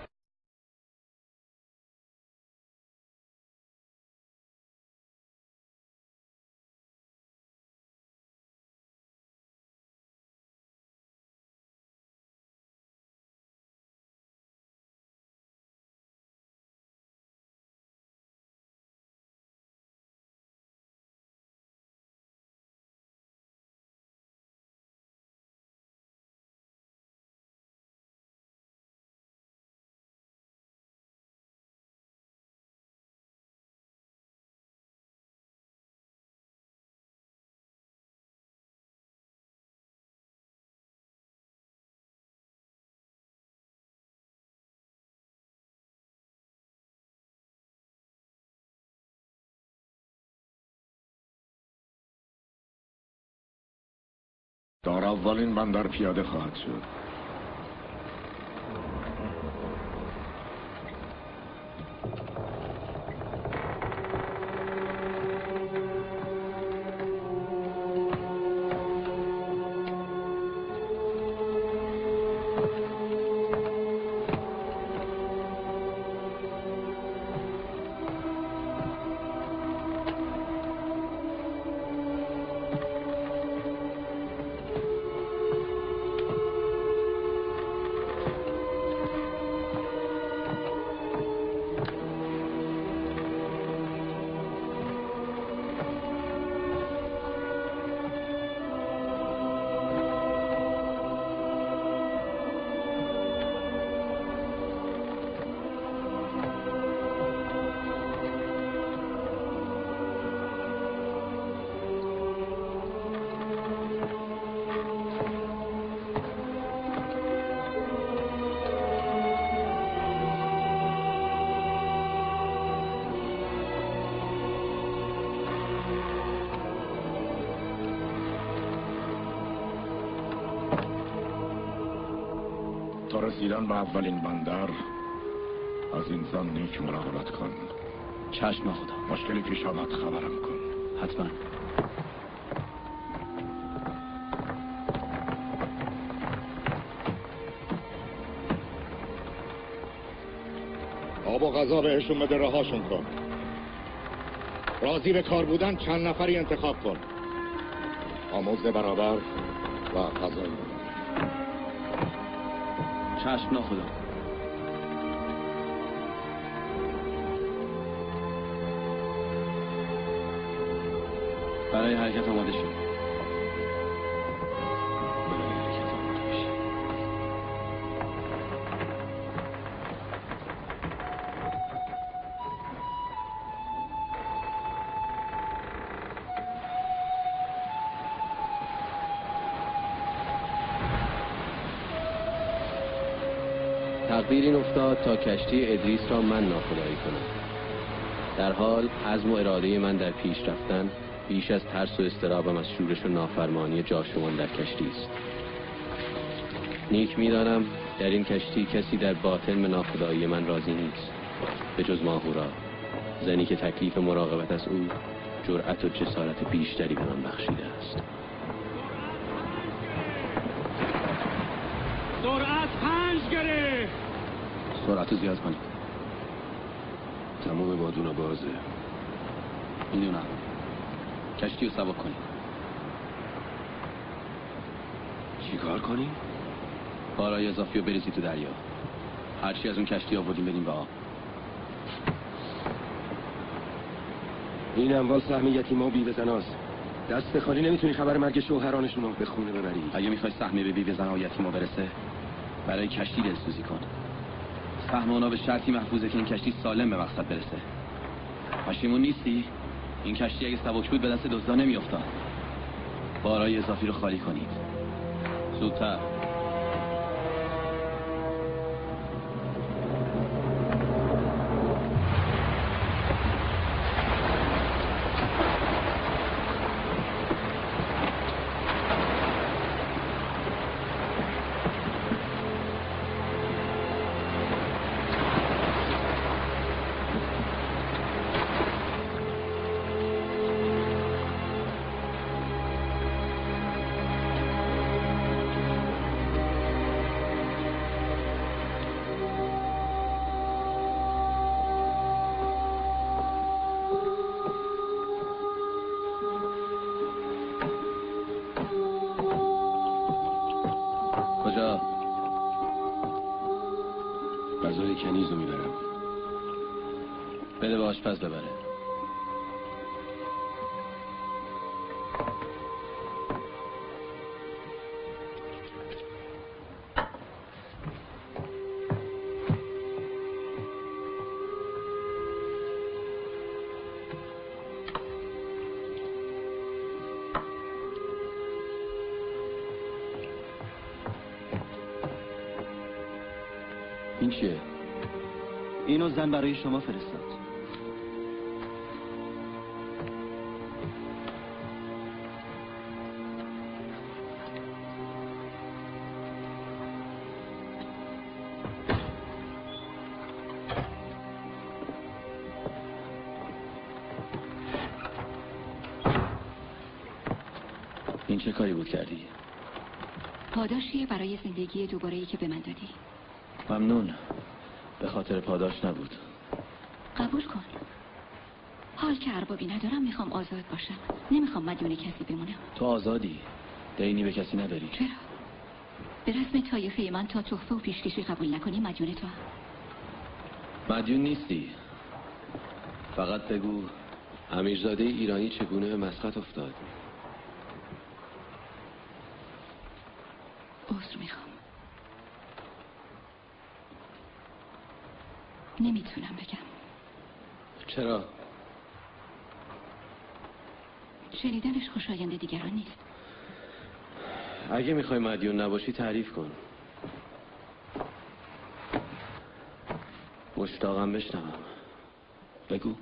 در اولین بندر پیاده خواهد شد. تا رسیدن به اولین بندر از این زن نیک مراقبت کن. چشم خدا. مشکلی پیش آمد خبرم کن. حتما. آب و غذا بهشون بده، رهاشون کن. راضی به کار بودن چند نفری انتخاب کن. آموزه برابر و غذای چشم ناخدا. برای حرکت آماده شد. برای حرکت آماده بشید. تقدیر این افتاد تا کشتی ادریس را من ناخدایی کنم. در حال عزم و اراده من در پیش رفتن بیش از ترس و اضطرابم از شورش و نافرمانی جاشوان در کشتی است. نیک می‌دانم در این کشتی کسی در باطن به ناخدایی من راضی نیست به جز ماهورا، زنی که تکلیف مراقبت از او جرأت و جسارت بیشتری به من بخشیده است. سرعت پنج گره، سرعت رو زیاد کنید. تمام بادونا بازه. میدونم. کشتی رو سبک کنید. چی کار کنیم؟ بارای اضافی رو بریزید تو دریا. هرچی از اون کشتی آوردیم بدیم به آب. این اموال سهم یتیما و بیوه‌زناست. دست خالی نمیتونی خبر مرگ شوهرانشون رو به خونه ببری. اگه میخوای سهمی به بیوه‌زنا و یتیما برسه، برای کشتی دلسوزی کن. سهم اونا به شرطی محفوظه که این کشتی سالم به مقصد برسه. پشیمون نیستی؟ این کشتی اگه سبک بود به دست دزدا نمیافتاد. بارای اضافی رو خالی کنید. زودتر. کجا؟ غذای کنیز رو میبرم. بده به آشپز ببره. این چیه؟ اینو زن برای شما فرستاد. این چه کاری بود کردی؟ پاداشیه برای زندگی دوباره‌ای که به من دادی. ممنون. به خاطر پاداش نبود. قبول کن. حال که اربابی ندارم میخوام آزاد باشم. نمیخوام مدیون کسی بمونم. تو آزادی. دینی به کسی نداری. چرا؟ به رسم طایفه من تا تحفه و پیشکشی قبول نکنی مدیون تو هم. مدیون نیستی. فقط بگو امیرزاده ایرانی چگونه به مسقط افتاد. عذر میخوام. نمیتونم بگم. چرا؟ شنیدنش خوشایند دیگران نیست. اگه میخوای مدیون نباشی تعریف کن. مشتاقم بشنوم. بگو.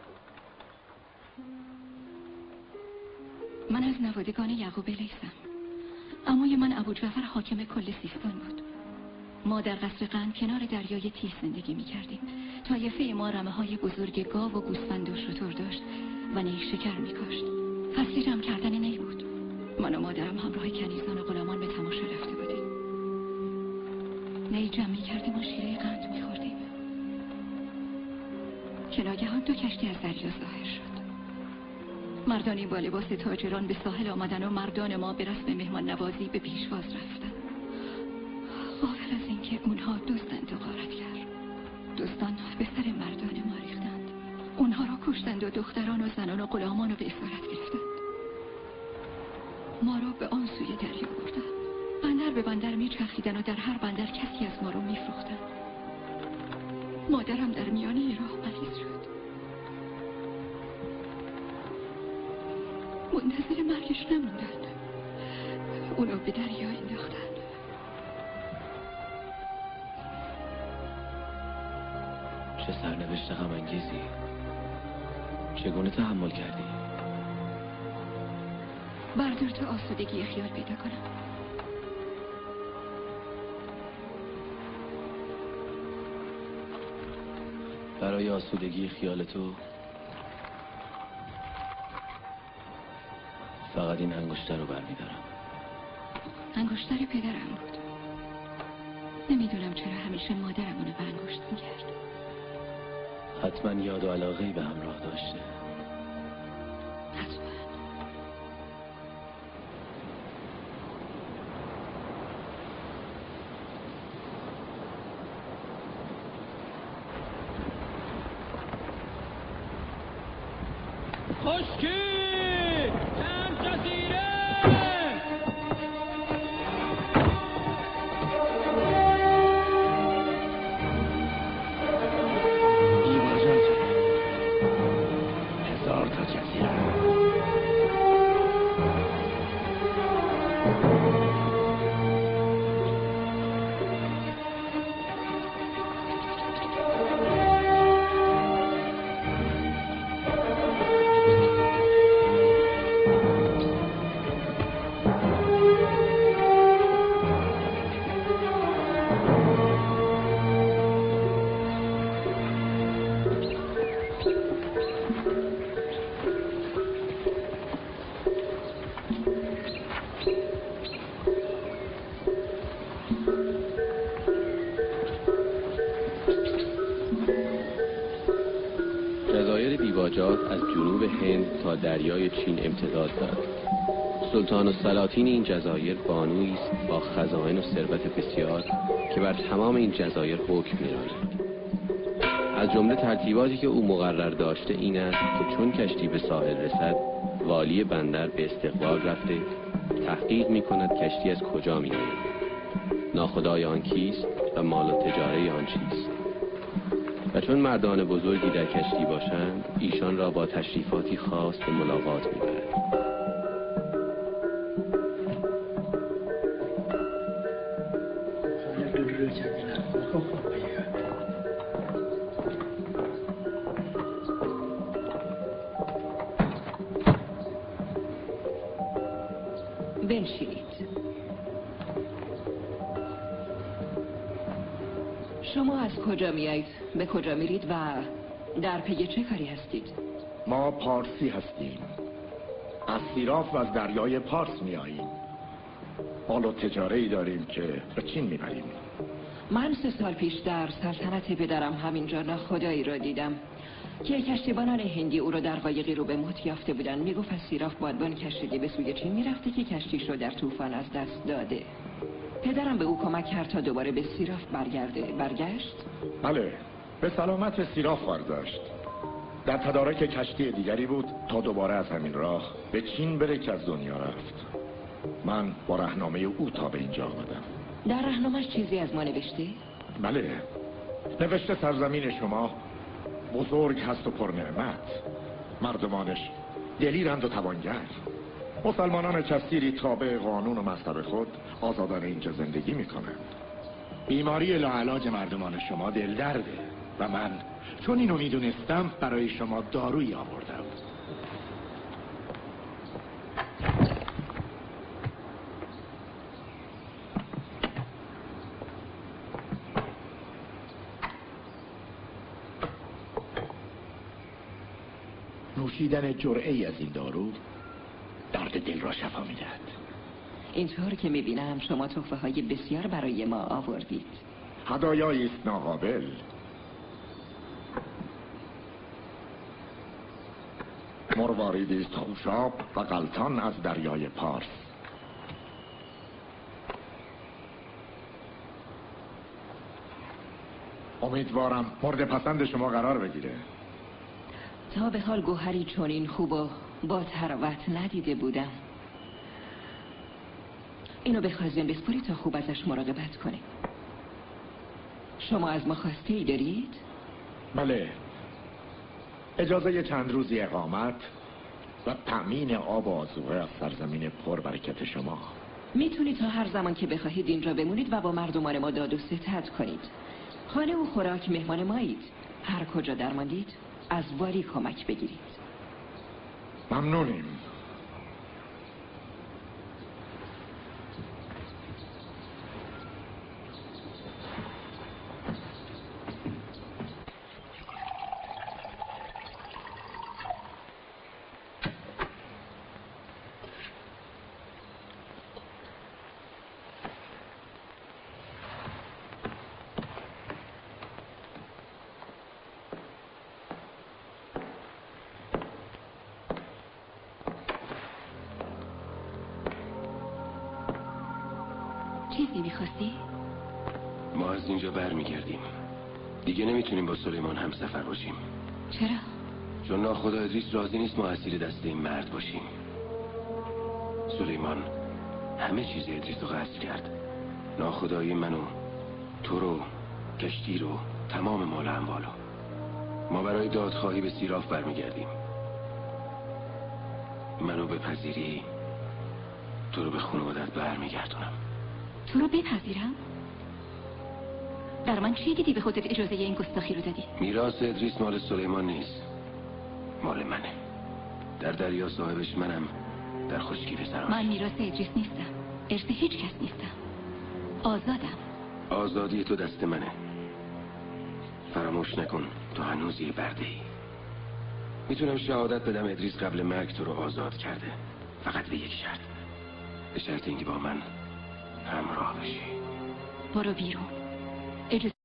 من از نوادگان یعقوب لیثم. عموی من ابوجعفر حاکم کل سیستان بود. ما در قصر قند کنار دریای تیز زندگی می کردیم. طایفه ما رمه های بزرگ گاو و گوسفند و شتر داشت و نی شکر می کاشت. فصلی جمع کردن نی بود. من و مادرم همراه کنیزان و غلامان به تماشا رفته بودیم. نی جمع می کردیم و شیره قند می خوردیم که ناگهان دو کشتی از دریا ظاهر شد. مردانی با لباس تاجران به ساحل آمدن و مردان ما به رسم مهمان نوازی به پیشواز رفتن. غافل از اینکه اونها دزدند و غارتگر. دزدان به سر مردان ما ریختند. اونها را کشتند و دختران و زنان و غلامان رو به اسارت گرفتند. ما را به آن سوی دریا بردند. بندر به بندر میچرخیدند و در هر بندر کسی از ما رو میفروختند. مادرم در میانه راه مریض شد. منتظر مرگش نموندن. اونو به دریا انداختن. چه سرنوشت غم انگیزی. چگونه تحمل کردی؟ بردار تو آسودگی خیال پیدا کنم. برای آسودگی خیال تو فقط این انگشتر رو برمیدارم. انگشتر پدرم بود. نمیدونم چرا همیشه مادرم اونو به انگشت میکرد. حتما یاد و علاقه‌ای به همراه داشته. حتما. خشکی چند جزیره هزار تا جزیره. جزایر بیواجات از جنوب هند تا دریای چین امتداد دارد. سلطان السلاطین این جزایر بانویی است با خزائن و ثروت بسیار که بر تمام این جزایر حکم می‌راند. از جمله ترتیباتی که او مقرر داشته این است که چون کشتی به ساحل رسد، والی بندر به استقبال رفته تحقیق می‌کند کشتی از کجا می‌آید، ناخدای آن کیست و مال و تجاره آن چیست. و چون مردان بزرگی در کشتی باشند، ایشان را با تشریفاتی خاص به ملاقات می‌برد. بنشینید. شما از کجا میایید؟ به کجا میرید و در پی چه کاری هستید؟ ما پارسی هستیم. از سیراف و از دریای پارس میاییم. مال و تجاره‌ای داریم که به چین میبریم. من سه سال پیش در سلطنت پدرم همینجا ناخدایی را دیدم که کشتیبانان هندی او را در قایقی رو به موت یافته بودن. میگفت از سیراف بادبان کشیده به سوی چین میرفته که کشتیش رو در طوفان از دست داده. پدرم به او کمک کرد تا دوباره به سیراف برگرده. برگشت؟ بله، به سلامت سیراف برگشت. در تدارک کشتی دیگری بود تا دوباره از همین راه به چین بره که از دنیا رفت. من با راهنامه او تا به اینجا آمدم. در راهنامه‌اش چیزی از ما نوشته؟ بله، نوشته سرزمین شما بزرگ هست و پرنعمت، مردمانش دلیرند و توانگر، مسلمانان کثیری تابع قانون و مذهب خود آزادانه اینجا زندگی میکنند. بیماری لاعلاج مردمان شما دل درده و من چون اینو میدونستم برای شما دارویی آوردم. نوشیدن جرعه‌ای از این دارو درد دل را شفا میدهد. اینطور که میبینم شما تحفه های بسیار برای ما آوردید. هدایایی است ناقابل. مرواریدی است خوشاب و غلطان از دریای پارس. امیدوارم مورد پسند شما قرار بگیره. تا به حال گوهری چنین خوب و با ثروت ندیده بودم. اینو به خازن بسپاری تا خوب ازش مراقبت کنه. شما از ما خواسته ای دارید؟ بله، اجازه چند روزی اقامت و تأمین آب و آذوقه از سرزمین پربرکت شما. میتونید تا هر زمان که بخواهید اینجا بمونید و با مردمان ما داد و ستد کنید. خانه و خوراک مهمان مایید. هر کجا درماندید از والی کمک بگیرید. ممنونیم. چیزی میخواستی؟ ما از اینجا برمیگردیم. دیگه نمیتونیم با سلیمان هم سفر باشیم. چرا؟ چون ناخدا ادریس راضی نیست ما اسیر دست این مرد باشیم. سلیمان همه چیز ادریس رو غصب کرد. ناخدایی منو، تو رو، کشتی رو، تمام مال اموالو. ما برای دادخواهی به سیراف برمیگردیم. منو بپذیری تو رو به خانوادت برمیگردونم. تو رو بپذیرم؟ در من چی دیدی به خودت اجازه این گستاخی رو دادی؟ میراث ادریس مال سلیمان نیست، مال منه. در دریا صاحبش منم، در خشکی پسرانش. من میراث ادریس نیستم، ارث هیچ کس نیستم. آزادم. آزادی تو دست منه. فراموش نکن تو هنوز یه برده ای. میتونم شهادت بدم ادریس قبل مرگ تو رو آزاد کرده، فقط به یک شرط. به شرط اینکه با من همراه بشی. برو بیرون. اجازه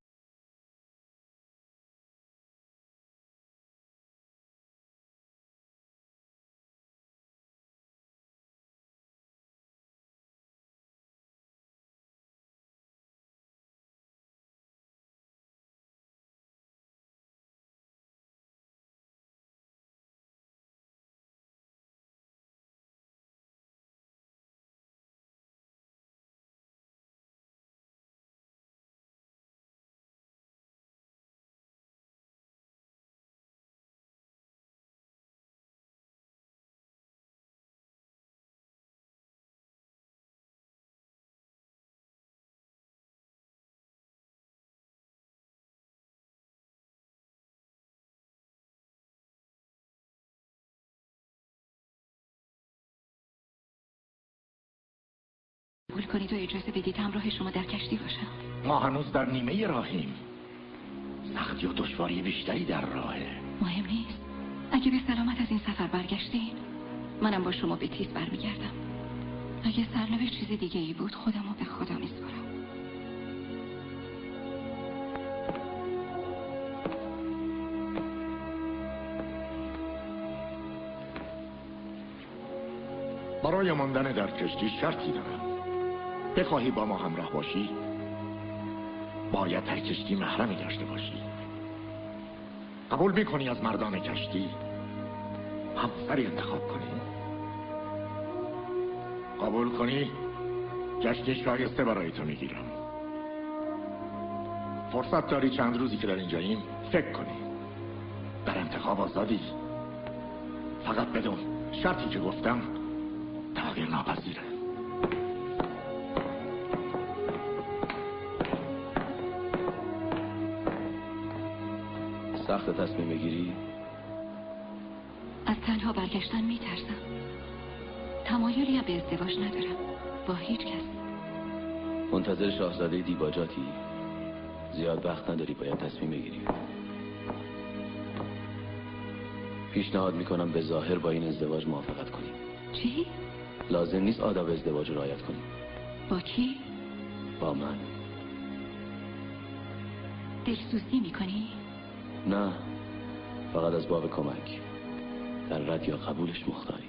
قبول کنید و اجازه بدید همراه شما در کشتی باشم. ما هنوز در نیمه راهیم. سختی و دشواری بیشتری در راهه. مهم نیست. اگه به سلامت از این سفر برگشتین منم با شما به تیز برمیگردم. اگه سرنوشت چیز دیگه ای بود خودمو به خدا میسپارم. برای ماندن در کشتی شرطی دارم. بخواهی با ما همراه باشی باید در کشتی محرمی داشته باشی. قبول میکنی از مردان کشتی همسری انتخاب کنی؟ قبول کنی کشتی شایسته برای تو میگیرم. فرصت داری چند روزی که در اینجاییم فکر کنی. در انتخاب آزادی. فقط بدون شرطی که گفتم تغییر ناپذیره. سخت تصمیم بگیری؟ از تنها برگشتن میترسم. تمایلی هم به ازدواج ندارم با هیچ کس. منتظر شاهزاده دیباجاتی؟ زیاد وقت نداری، باید تصمیم بگیری. پیشنهاد میکنم به ظاهر با این ازدواج موافقت کنیم. چی؟ لازم نیست آداب ازدواج رو رعایت کنیم. با کی؟ با من. دلسوزی میکنی؟ نه، فقط از باب کمک. در رد یا قبولش مختاری.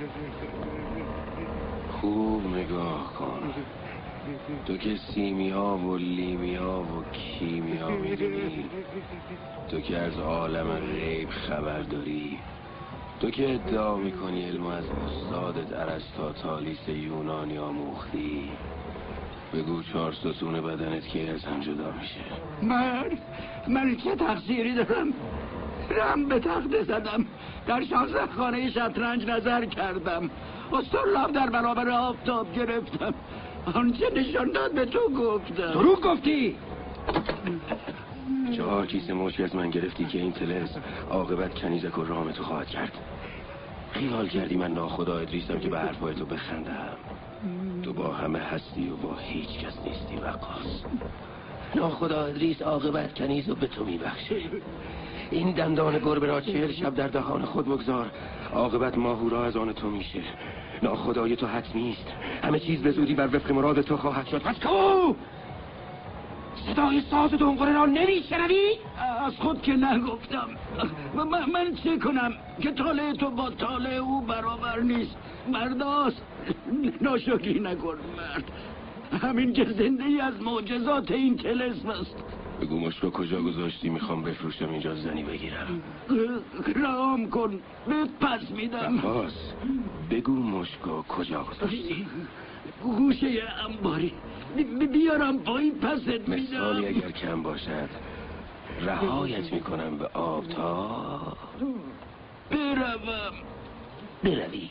خوب نگاه کن. تو که سیمیا و لیمیا و کیمیا میدونی، تو که از عالم غیب خبر داری، تو که ادعا میکنی علم از استادت ارسطو تالیس یونانی آموختی، بگو چهار ستون بدنت کی از هم جدا میشه؟ من من چه تقصیری دارم؟ رم به تخت زدم، در شانزده خانه شطرنج نظر کردم، استرلاب در برابر آفتاب گرفتم، آنچه نشان داد به تو گفتم. دروغ گفتی؟ چهار کیسه مشک از من گرفتی که این تلس عاقبت کنیزک و رام تو خواهد کرد. خیال کردی من ناخدا ادریسم که به حرفای تو بخندم. تو با همه هستی و با هیچ کس نیستی وقاص. ناخدا ادریس عاقبت کنیز رو به تو میبخشه. این دندان گربه را چهل شب در دهان خود بگذار، عاقبت ماهورا از آن تو میشه. ناخدای تو حتمی است، همه چیز به زودی بر وفق مراد تو خواهد شد. پس کو صدای ساز دنگره را نمیشنوی؟ از خود که نگفتم. من, من چه کنم که طالع تو با طالع او برابر نیست. مرداست، ناشکری نکن مرد. همین که زنده ای از معجزات این طلسم است. بگو مشکو کجا گذاشتی؟ میخوام بفروشم اینجا زنی بگیرم. رام کن، بهت پس میدم. عباس بگو مشکو کجا گذاشتی؟ گوشه انباری، بیارم پایین پست میدم. مثالی اگر کم باشد رهایت میکنم به آب تا بروم. بروی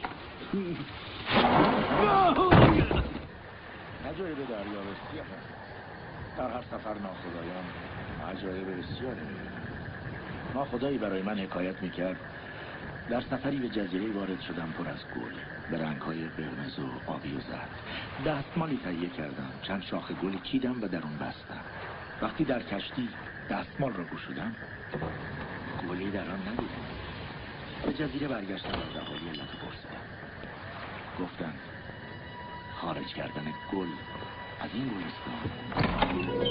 عجایب دریا بسیار هست. در هر سفر ناخدایان عجایب بسیاری می‌بینم. ناخدایی برای من حکایت میکرد در سفری به جزیره وارد شدم پر از گل به رنگ‌های قرمز و آبی و زرد. دستمالی تهیه کردم، چند شاخ گل چیدم و در اون بستم. وقتی در کشتی دستمال را گشودم گلی در آن ندیدم. به جزیره برگشتم و از اهالی علت پرسیدم. گفتند خارج کردن گل از این گلستان.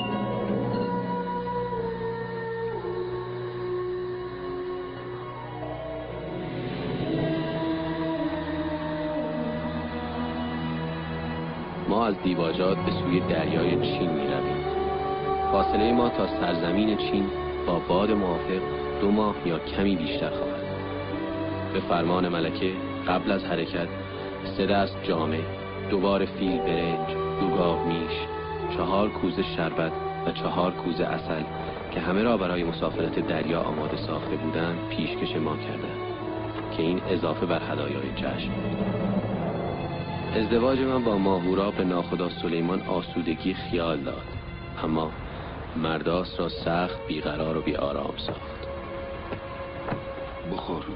ما از دیواجات به سوی دریای چین می رویم. فاصله ما تا سرزمین چین با باد موافق دو ماه یا کمی بیشتر خواهد. به فرمان ملکه قبل از حرکت سه دست جامه، دوبار فیل برنج، دو گاو میش، چهار کوزه شربت و چهار کوزه عسل که همه را برای مسافرت دریا آماده ساخته بودند پیشکش ما کردند که این اضافه بر هدایای جشن بود. ازدواج من با ماهورا به ناخدا سلیمان آسودگی خیال داد، اما مرداس را سخت بیقرار و بی آرام ساخت. بخور.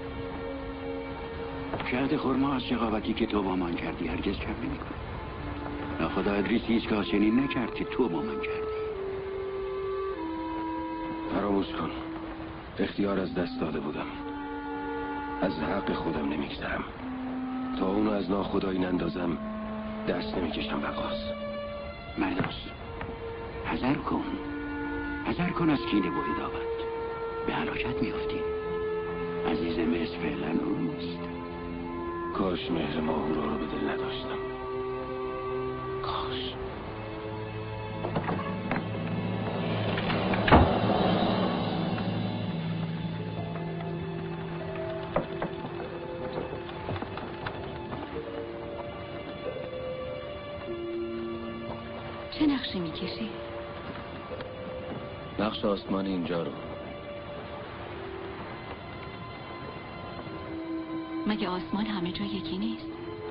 شهد خرما از شقاوتی که تو با من کردی هرگز کم نمی کن. ناخدا ادریس هیچگاه چنین نکرد که تو با من کردی. فراموش کن، اختیار از دست داده بودم. از حق خودم نمیگذرم. تا اونو از ناخدایی نندازم دست نمیکشم وقاص. مرداس حذر کن، حذر کن از کینه و عداوت، به هلاکت میافتی. عزیز مصر فعلا اوست. کاش مهر ماهورا رو به دل نداشتم. کاش. چه نقشی میکشی؟ نقش آسمان اینجا رو. مگه آسمان همه جا یکی نیست؟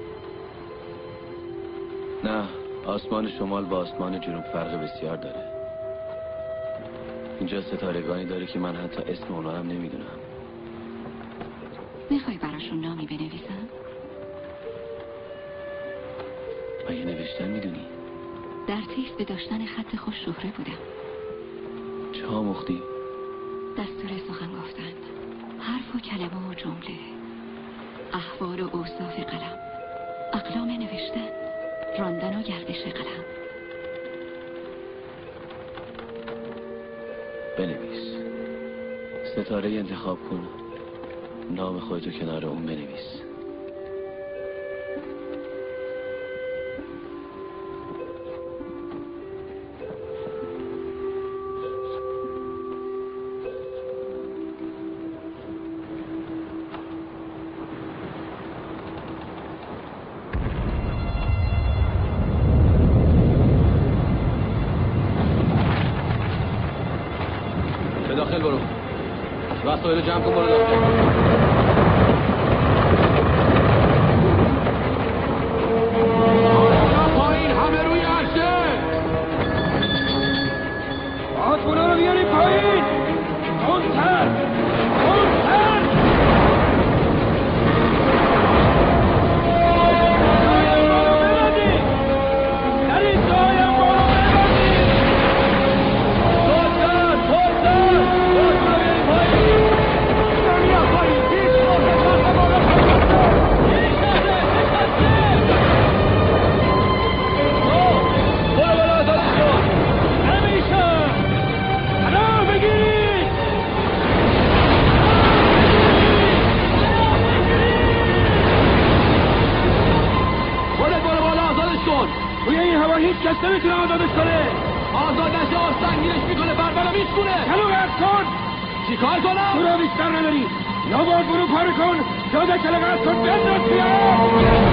نه، آسمان شمال با آسمان جنوب فرق بسیار داره. اینجا ستارگانی داره که من حتی اسم اونا هم نمیدونم. میخوای براشون نامی بنویسم؟ مگه نوشتن میدونی؟ در تیس به داشتن خط خوش شهره بودم. چه آموختی؟ دستور سخن گفتن، حرف و کلمه و جمله، احوال و اوصاف قلم، اقلام نوشتن، راندن و گردش قلم. بنویس. ستاره انتخاب کن، نام خودتو کنار اون بنویس. وسایل جمع کن برو داخل. پایین همه روی عرشه. آتونا رو بیاری پایین. کنتر کنتر. هیچ کس نمیتونه آزادش کنه. آزاد نشه آستنگیرش میکنه بربرا میشکونه. کلو قطع کن. چی کار کنم؟ تو را بیشتر نداری. یا باید برو پاره کن یا ده کلو قطع کن بنداز بیا.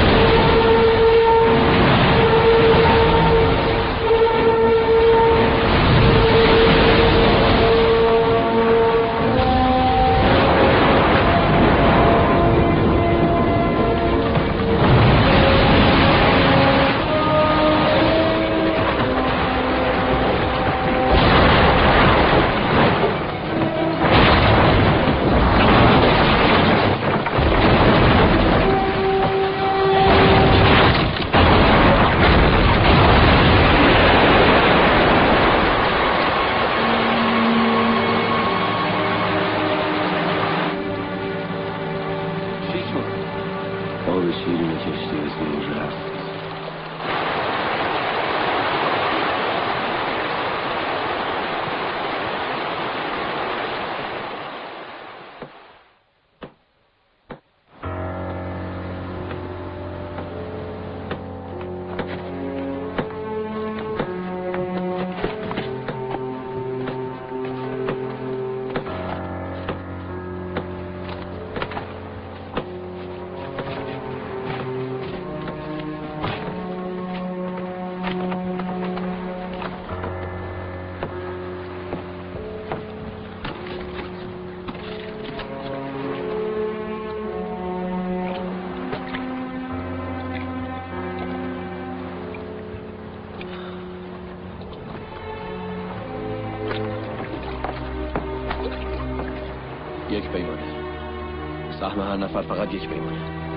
یک پیمانه. سهم هر نفر فقط یک پیمانه.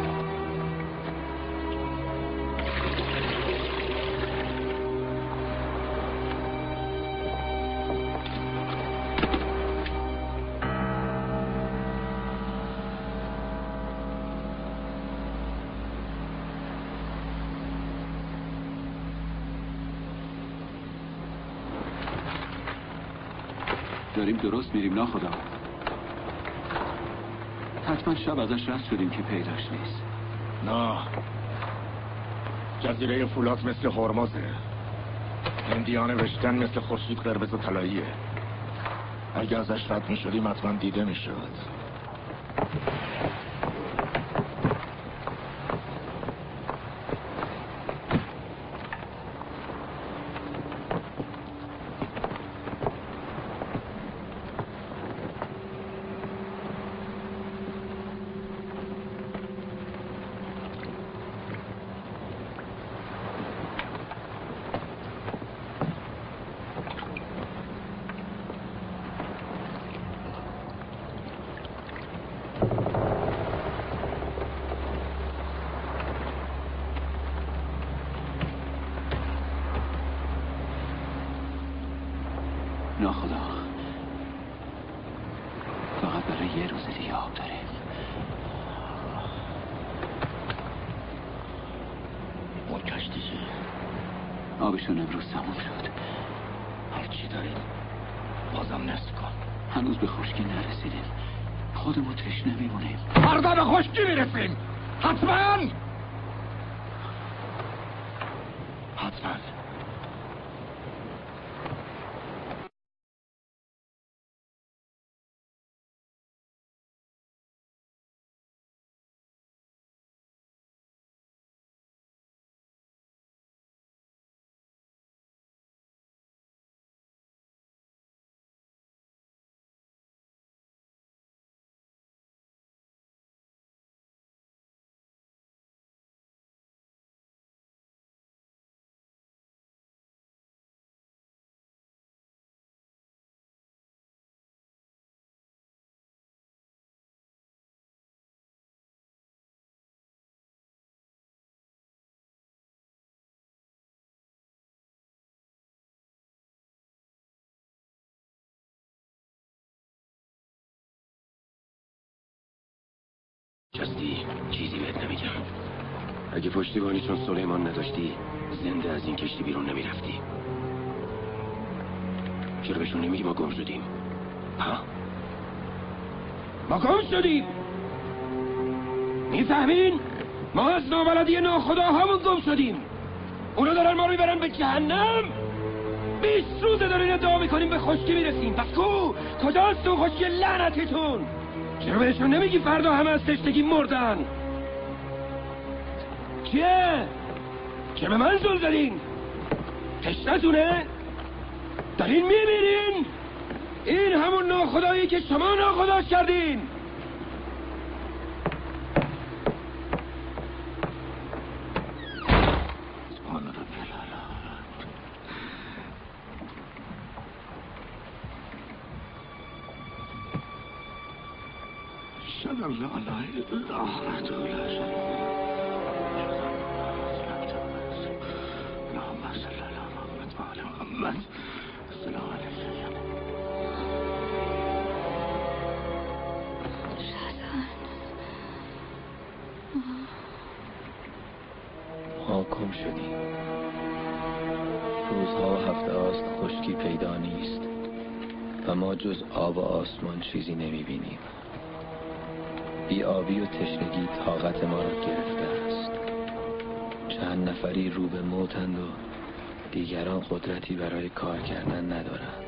داریم درست میریم ناخدا. حتما شب ازش رد شدیم که پیداش نیست. نه، جزیره فولاد مثل هرمزه. هندیانه وشتن مثل خورشید قرمز و طلاییه. اگه ازش رد میشدیم حتما دیده میشد. ناخدا فقط برای یه روز دیگه آب داریم. اون کشتی چی؟ آبشون امروز تموم شد. هرچی داریم بازم نصف کن. هنوز به خشکی نرسیدیم. خودمون تشنه میمونیم. فردا به خشکی میرسیم حتما. حتما. هستی چیزی بهت نمیگم. اگه پشتیبانی چون سلیمان نداشتی زنده از این کشتی بیرون نمیرفتی. چرا بهشون نمیگی ما گم شدیم؟ ها؟ ما گم شدیم. میفهمین؟ ما از نابلدی ناخداهامون گم شدیم. اونا دارن ما رو میبرن به جهنم. بیست روزه دارین ادعا میکنیم به خشکی میرسیم. پس کو؟ کجاست اون خشکی لعنتتون؟ چرا بهشون نمیگی فردا همه از تشنگی مردن؟ چیه؟ چه به من زل زدین؟ تشنتونه؟ دارین میمیرین؟ این همون ناخدایی که شما ناخداش کردین. اشهد ان لا اله الا الله وحده لا شریک له اللهم صل علی محمد و آل محمد. السلام علیکم. ما گم شدیم. روزها و هفته هاست خشکی پیدا نیست و ما جز آب و آسمان چیزی نمیبینیم. بی آبی و تشنگی طاقت ما را گرفته است. چند نفری رو به موتند و دیگران قدرتی برای کار کردن ندارند.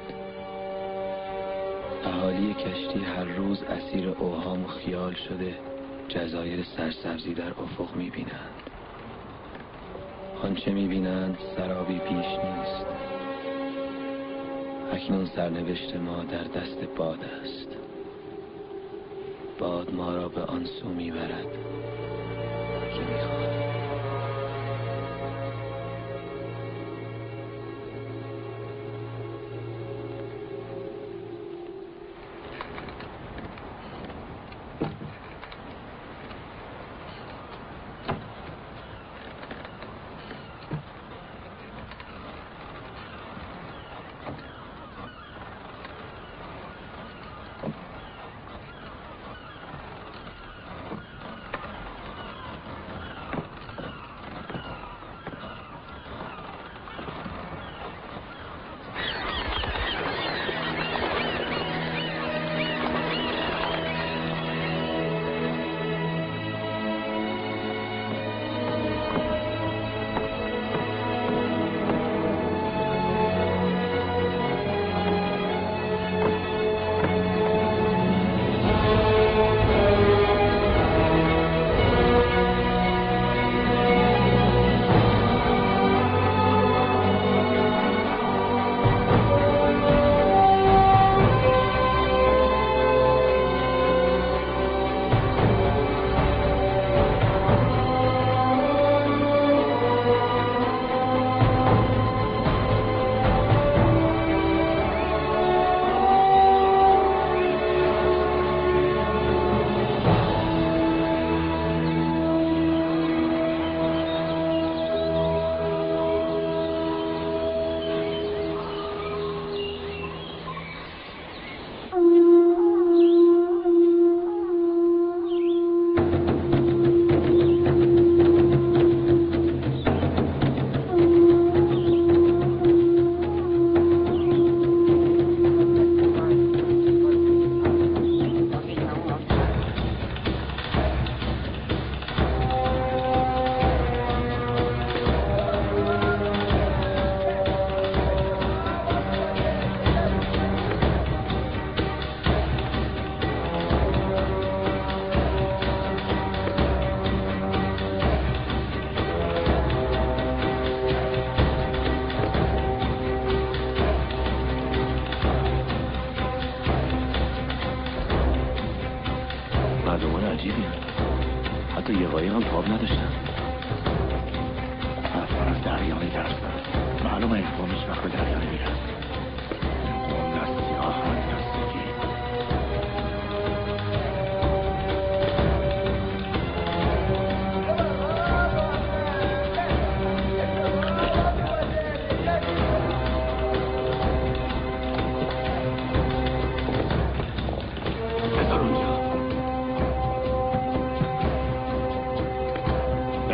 اهالی کشتی هر روز اسیر اوهام و خیال شده جزایر سرسبزی در افق میبینند. آنچه میبینند سرابی پیش نیست. اکنون سرنوشت ما در دست باد است. باد ما را به آن سو میبرد که میخواهد.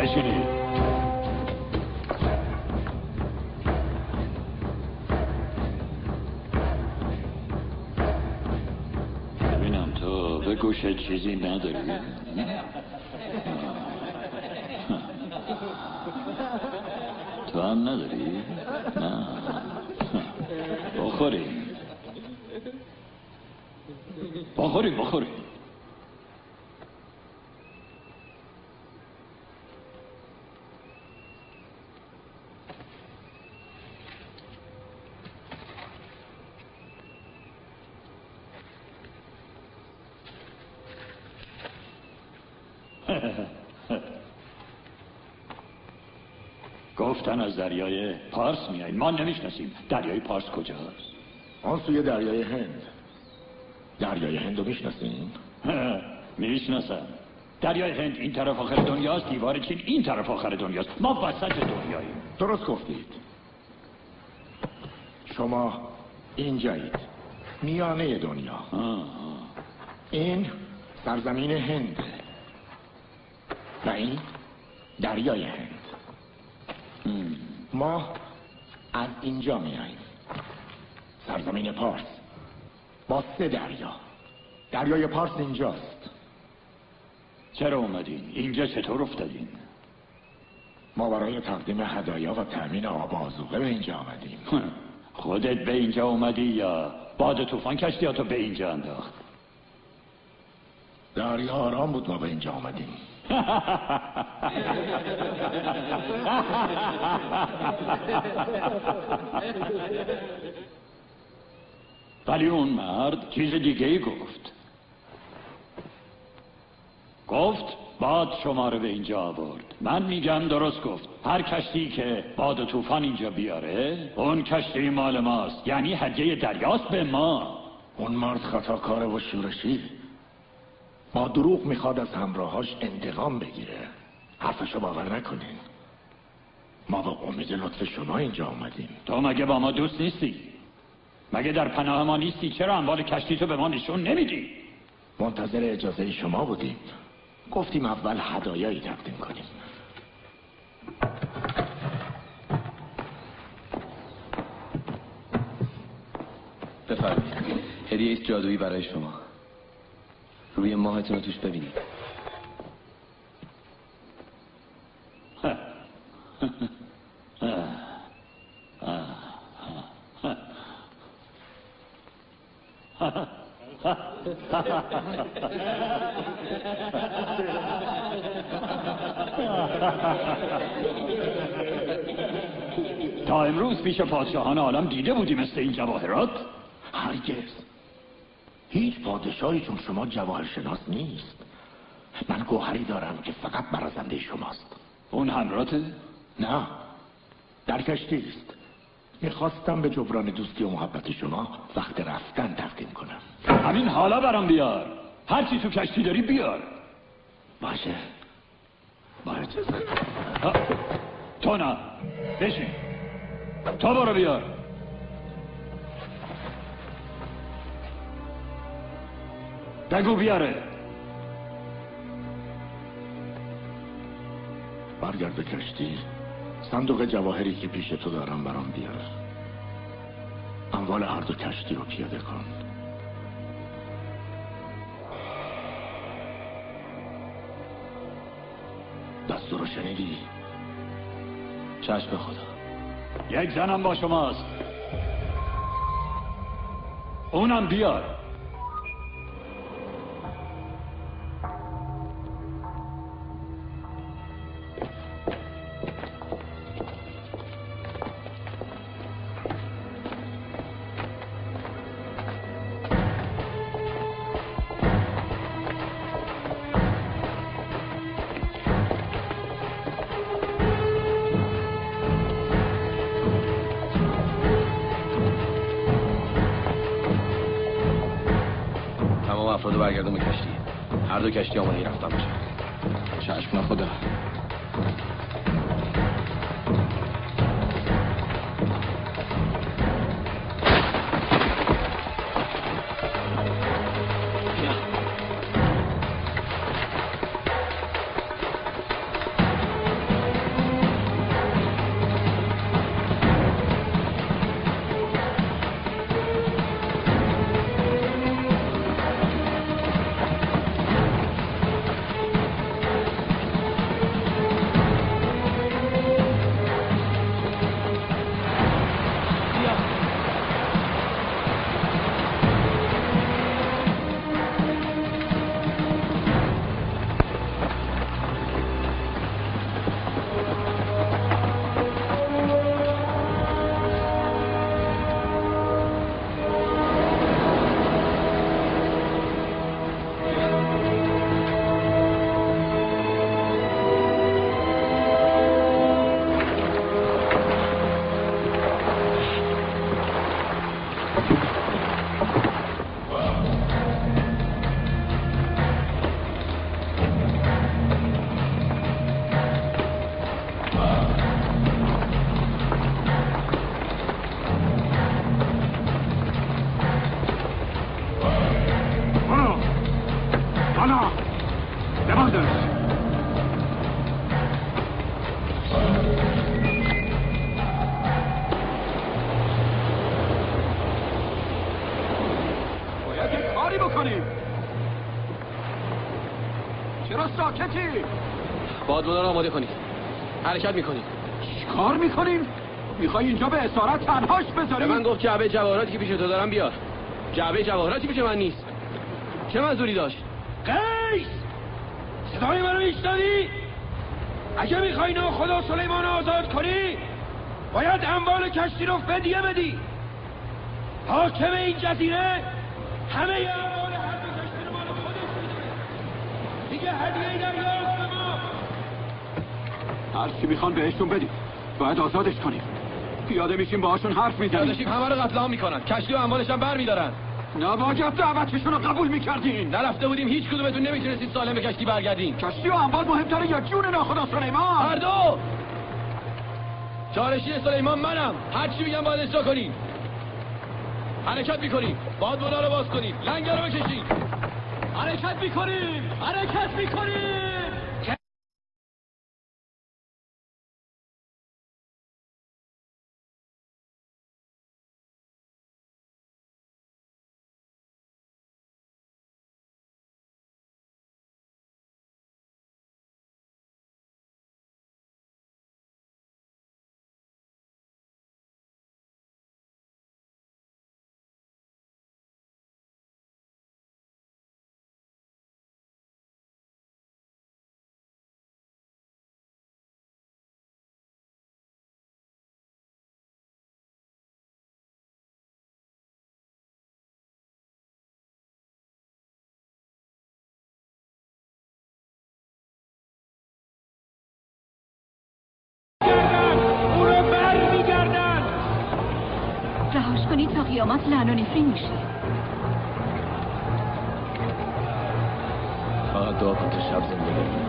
بشینید. ببینم تو به گوشت چیزی نداری؟ تو هم نداری؟ نه بخوریم بخوریم بخوریم. گفتن از دریای پارس میاییم. ما نمیشناسیم. دریای پارس کجاست؟ آن سوی دریای هند. دریای هند رو میشناسین؟ میشناسم. دریای هند این طرف آخر دنیاست، دیوار چین این طرف آخر دنیاست. ما وسط دنیاییم. درست گفتید. شما اینجایید، میانه دنیا. آه. این سرزمین هند و این دریای هند. ام. ما از اینجا میاییم، سرزمین پارس با سه دریا. دریای پارس اینجاست. چرا اومدین؟ اینجا چطور افتادین؟ ما برای تقدیم هدایا و تأمین آب آذوقه به اینجا آمدیم. خودت به اینجا اومدی یا باد طوفان کشتیاتو به اینجا انداخت؟ دریا آرام بود ما به اینجا آمدیم. ولی اون مرد چیز دیگه ای گفت. گفت باد شما رو به اینجا آورد. من میگم درست گفت. هر کشتی که باد و طوفان اینجا بیاره اون کشتی مال ماست، یعنی هدیه دریاست به ما. اون مرد خطاکاره و شورشی، با دروغ میخواد از همراهاش انتقام بگیره. حرفشو باور نکنین. ما با امید لطف شما اینجا آمدیم. تو مگه با ما دوست نیستی؟ مگه در پناه ما نیستی؟ چرا اموال کشتی تو به ما نشون نمیدی؟ منتظر اجازه شما بودیم. گفتیم اول هدایایی تقدیم کنیم. بفرمایید. هدیه است جادویی برای شما. روی ماهتون رو توش ببینید. تا امروز پیش پادشاهان عالم دیده بودی مثل این جواهرات؟ هرگز. هیچ پادشاهی چون شما جواهر شناس نیست. من گوهری دارم که فقط برازنده شماست. اون همراته؟ نه، در کشتی است. میخواستم به جبران دوستی و محبت شما وقت رفتن تقدیم کنم. همین حالا برام بیار. هرچی تو کشتی داری بیار. باشه، با اجازه. تو نه، بشین. تو برو بیار. بگو بیاره. برگرد به کشتی. صندوق جواهری که پیش تو دارم برام بیار. اموال هر دو کشتی رو پیاده کن. دستور رو شنیدی؟ چشم خدا. یک زنم با شماست. اونم بیار. افراد برگردم به کشتی. هر دو کشتی آماده رفتن باشن. چشم خدا. ساکتی؟ بادبانا رو آماده کنید. حرکت میکنیم. چیکار میکنیم؟ میخوای اینجا به اسارت تنهاش بذاری؟ به من گفت جعبه جواهراتی که پیش تو دارم بیار. جعبه جواهراتی پیش من نیست. چه منظوری داشت؟ قیس! صدای منو میشنوی؟ اگه میخوای ناخدا سلیمان آزاد کنی باید اموال کشتی رو فدیه بدی. حاکم این جزیره همه اموال هر دو کشتی رو مال خودش میدونه. دیگه هدیه دریاست به ما. هر چی میخوان بهشون بدی. باید آزادش کنیم. پیاده میشیم باهاشون حرف میزنیم. پیاده همه رو قتل عام میکنن. کشتی و اموالش هم برمیدارن. نباید دعوتشون رو قبول میکردین. نرفته بودیم هیچ کدومتون نمیتونستید سالم به کشتی برگردین. کشتی و اموال مهمتره یا جون ناخدا سلیمان؟ هر دو. جانشین سلیمان منم. هر چی میگم باید اجرا کنین. حرکت میکنیم. بادبانا رو باز کنیم. لنگر رو بکشید. حرکت میکنیم. حرکت میکنیم. رهاش کنید تا قیامت لعن و نفرین میشه. فقط دعا کن تا شب زنده بمونه.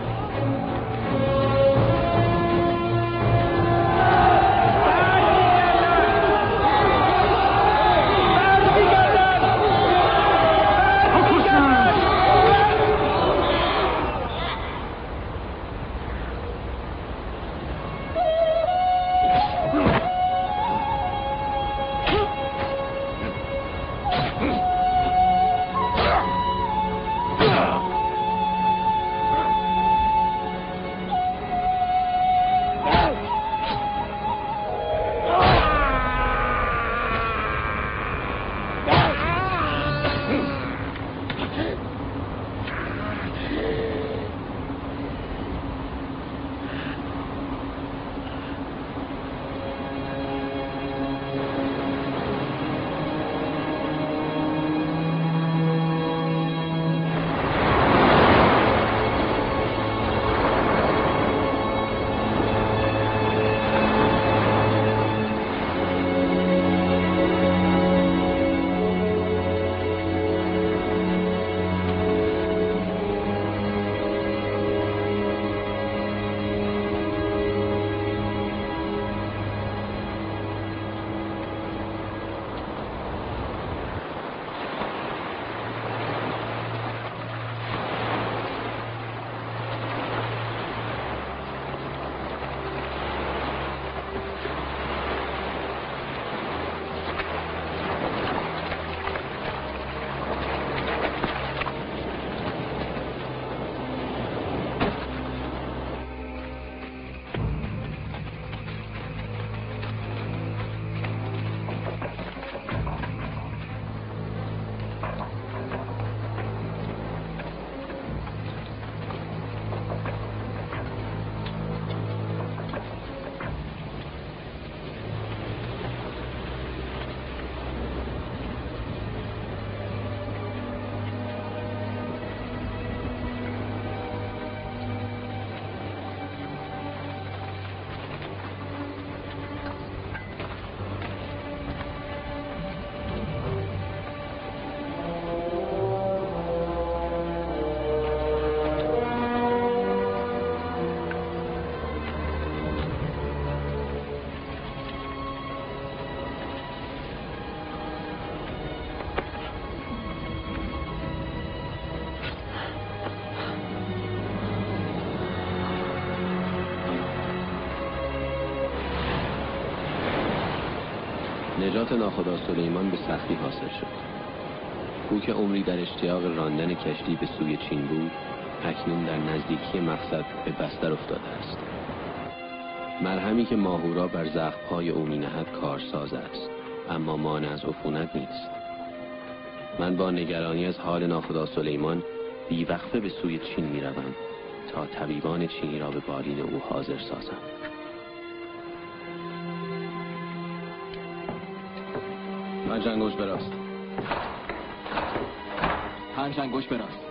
نجات ناخدا سلیمان به سختی حاصل شد. او که عمری در اشتیاق راندن کشتی به سوی چین بود، اکنون در نزدیکی مقصد به بستر افتاده است. مرهمی که ماهورا بر زخم‌های او می‌نهد کارساز است، اما مانع از عفونت نیست. من با نگرانی از حال ناخدا سلیمان بیوقفه به سوی چین می‌روم تا طبیبان چینی را به بالین او حاضر سازم. پنج انگشت به راست. پنج انگشت به راست.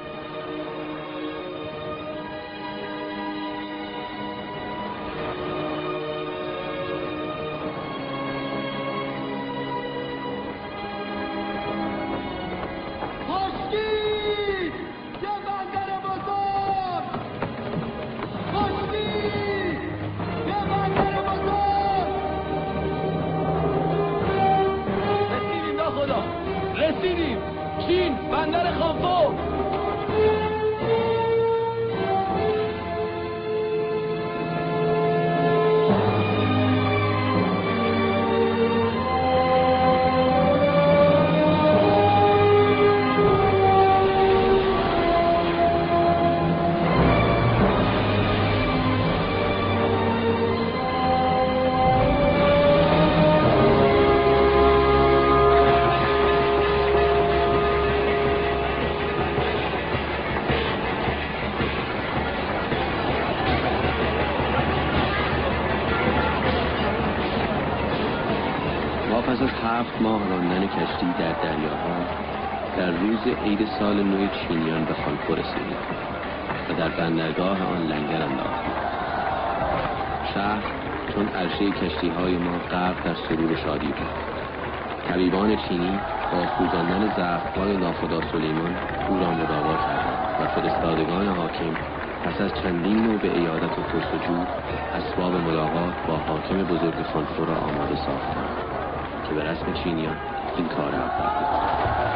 ماه راندن کشتی در دریاها در روز عید سال نو چینیان به خانفو رسیدیم و در بندرگاه آن لنگر انداختیم. شهر چون عرشه کشتی های ما غرق در سرور شادی بود. طبیبان چینی با سوزاندن زخم‌های ناخدا سلیمان او را مداوا کردند و فرستادگان حاکم پس از چندین نوع به عیادت و پرسجو اسباب ملاقات با حاکم بزرگ خانفو را آماده ساختند که به رسم چینیان این کار اول بود.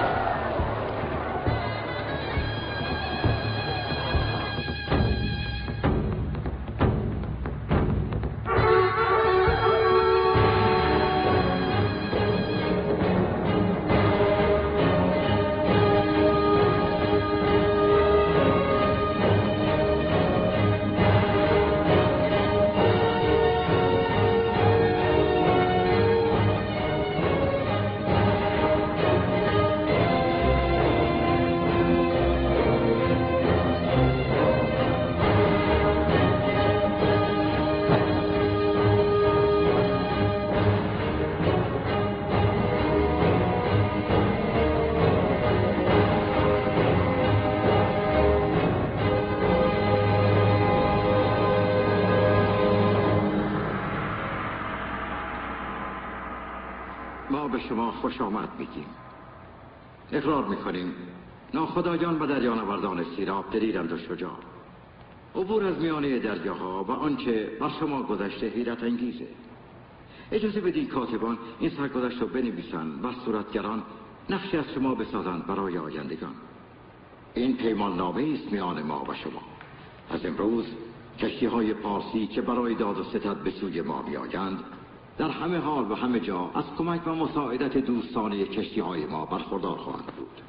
به شما خوش آمد میگیم. اقرار میکنیم ناخدایان و دریانوردان سیراب دلیرند و شجاع. عبور از میانه دریاها و آنچه بر شما گذشته حیرت انگیزه. اجازه بدید کاتبان این سرگذشت رو بنویسند و صورتگران نقشی از شما بسازند برای آیندگان. این پیمان نامه است میان ما و شما. از امروز کشتی های پارسی که برای داد و ستد به سوی ما میآیند در همه حال و همه جا از کمک و مساعدت دوستانه کشتی های ما برخوردار خواهند بود.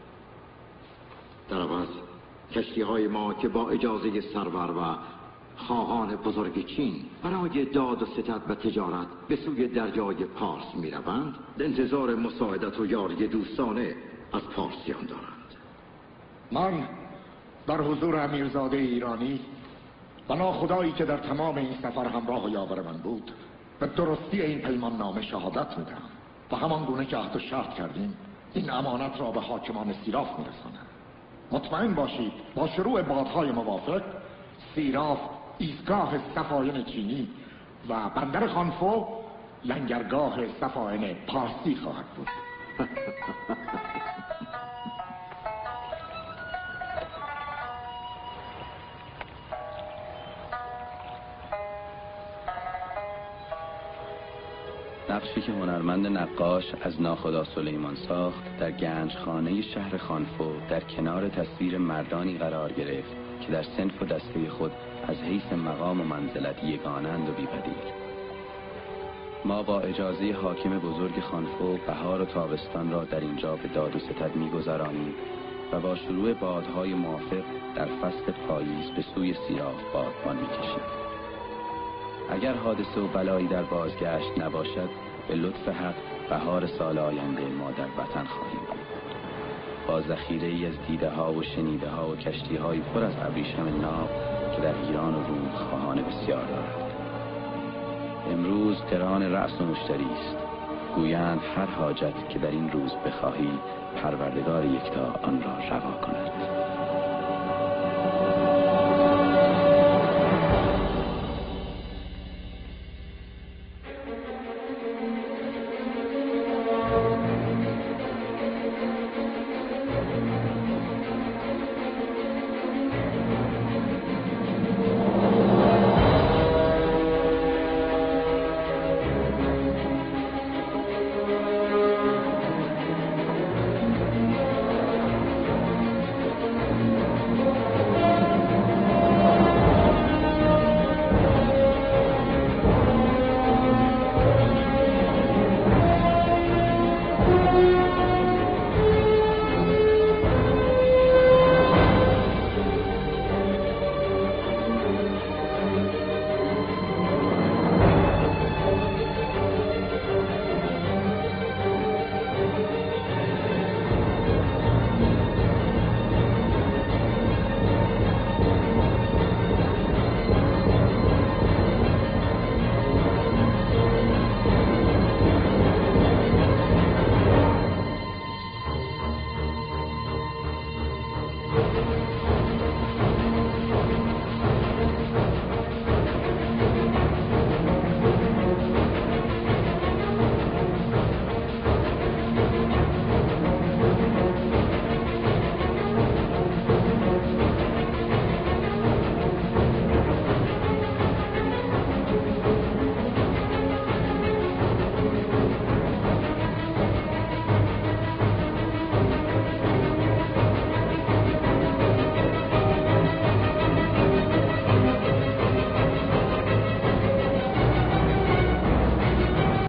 در عوض کشتی های ما که با اجازه سرور و خواهان بزرگ چین برای داد و ستد و تجارت به سوی دریای پارس می روند، انتظار مساعدت و یاری دوستانه از پارسیان دارند. من در حضور امیرزاده ایرانی و ناخدایی که در تمام این سفر همراه و یاور من بود به درستی این پیمان نامه شهادت میدم و همان گونه که عهد و شرط کردیم این امانت را به حاکمان سیراف میرسانم. مطمئن باشید با شروع بادهای موافق سیراف ایستگاه سفاین چینی و بندر خانفو لنگرگاه سفاین پارسی خواهد بود. نقشی که هنرمند نقاش از ناخدا سلیمان ساخت در گنجخانه شهر خانفو در کنار تصویر مردانی قرار گرفت که در صنف و دسته خود از حیث مقام و منزلت یگانند و بی‌بدیل. ما با اجازه حاکم بزرگ خانفو بهار و تابستان را در اینجا به داد و ستد می‌گذرانیم و با شروع بادهای موافق در فصل پاییز به سوی سیراه بادبان می‌کشیم. اگر حادثه و بلایی در بازگشت نباشد، به لطف حق بهار سال آینده ما در وطن خواهیم بود، با ذخیره ای از دیده ها و شنیده ها و کشتی های پر از ابریشم ناب که در ایران و روم خواهان بسیار دارد. امروز قران رأس و مشتری است، گویند هر حاجت که در این روز بخواهی پروردگار یکتا آن را روا کند.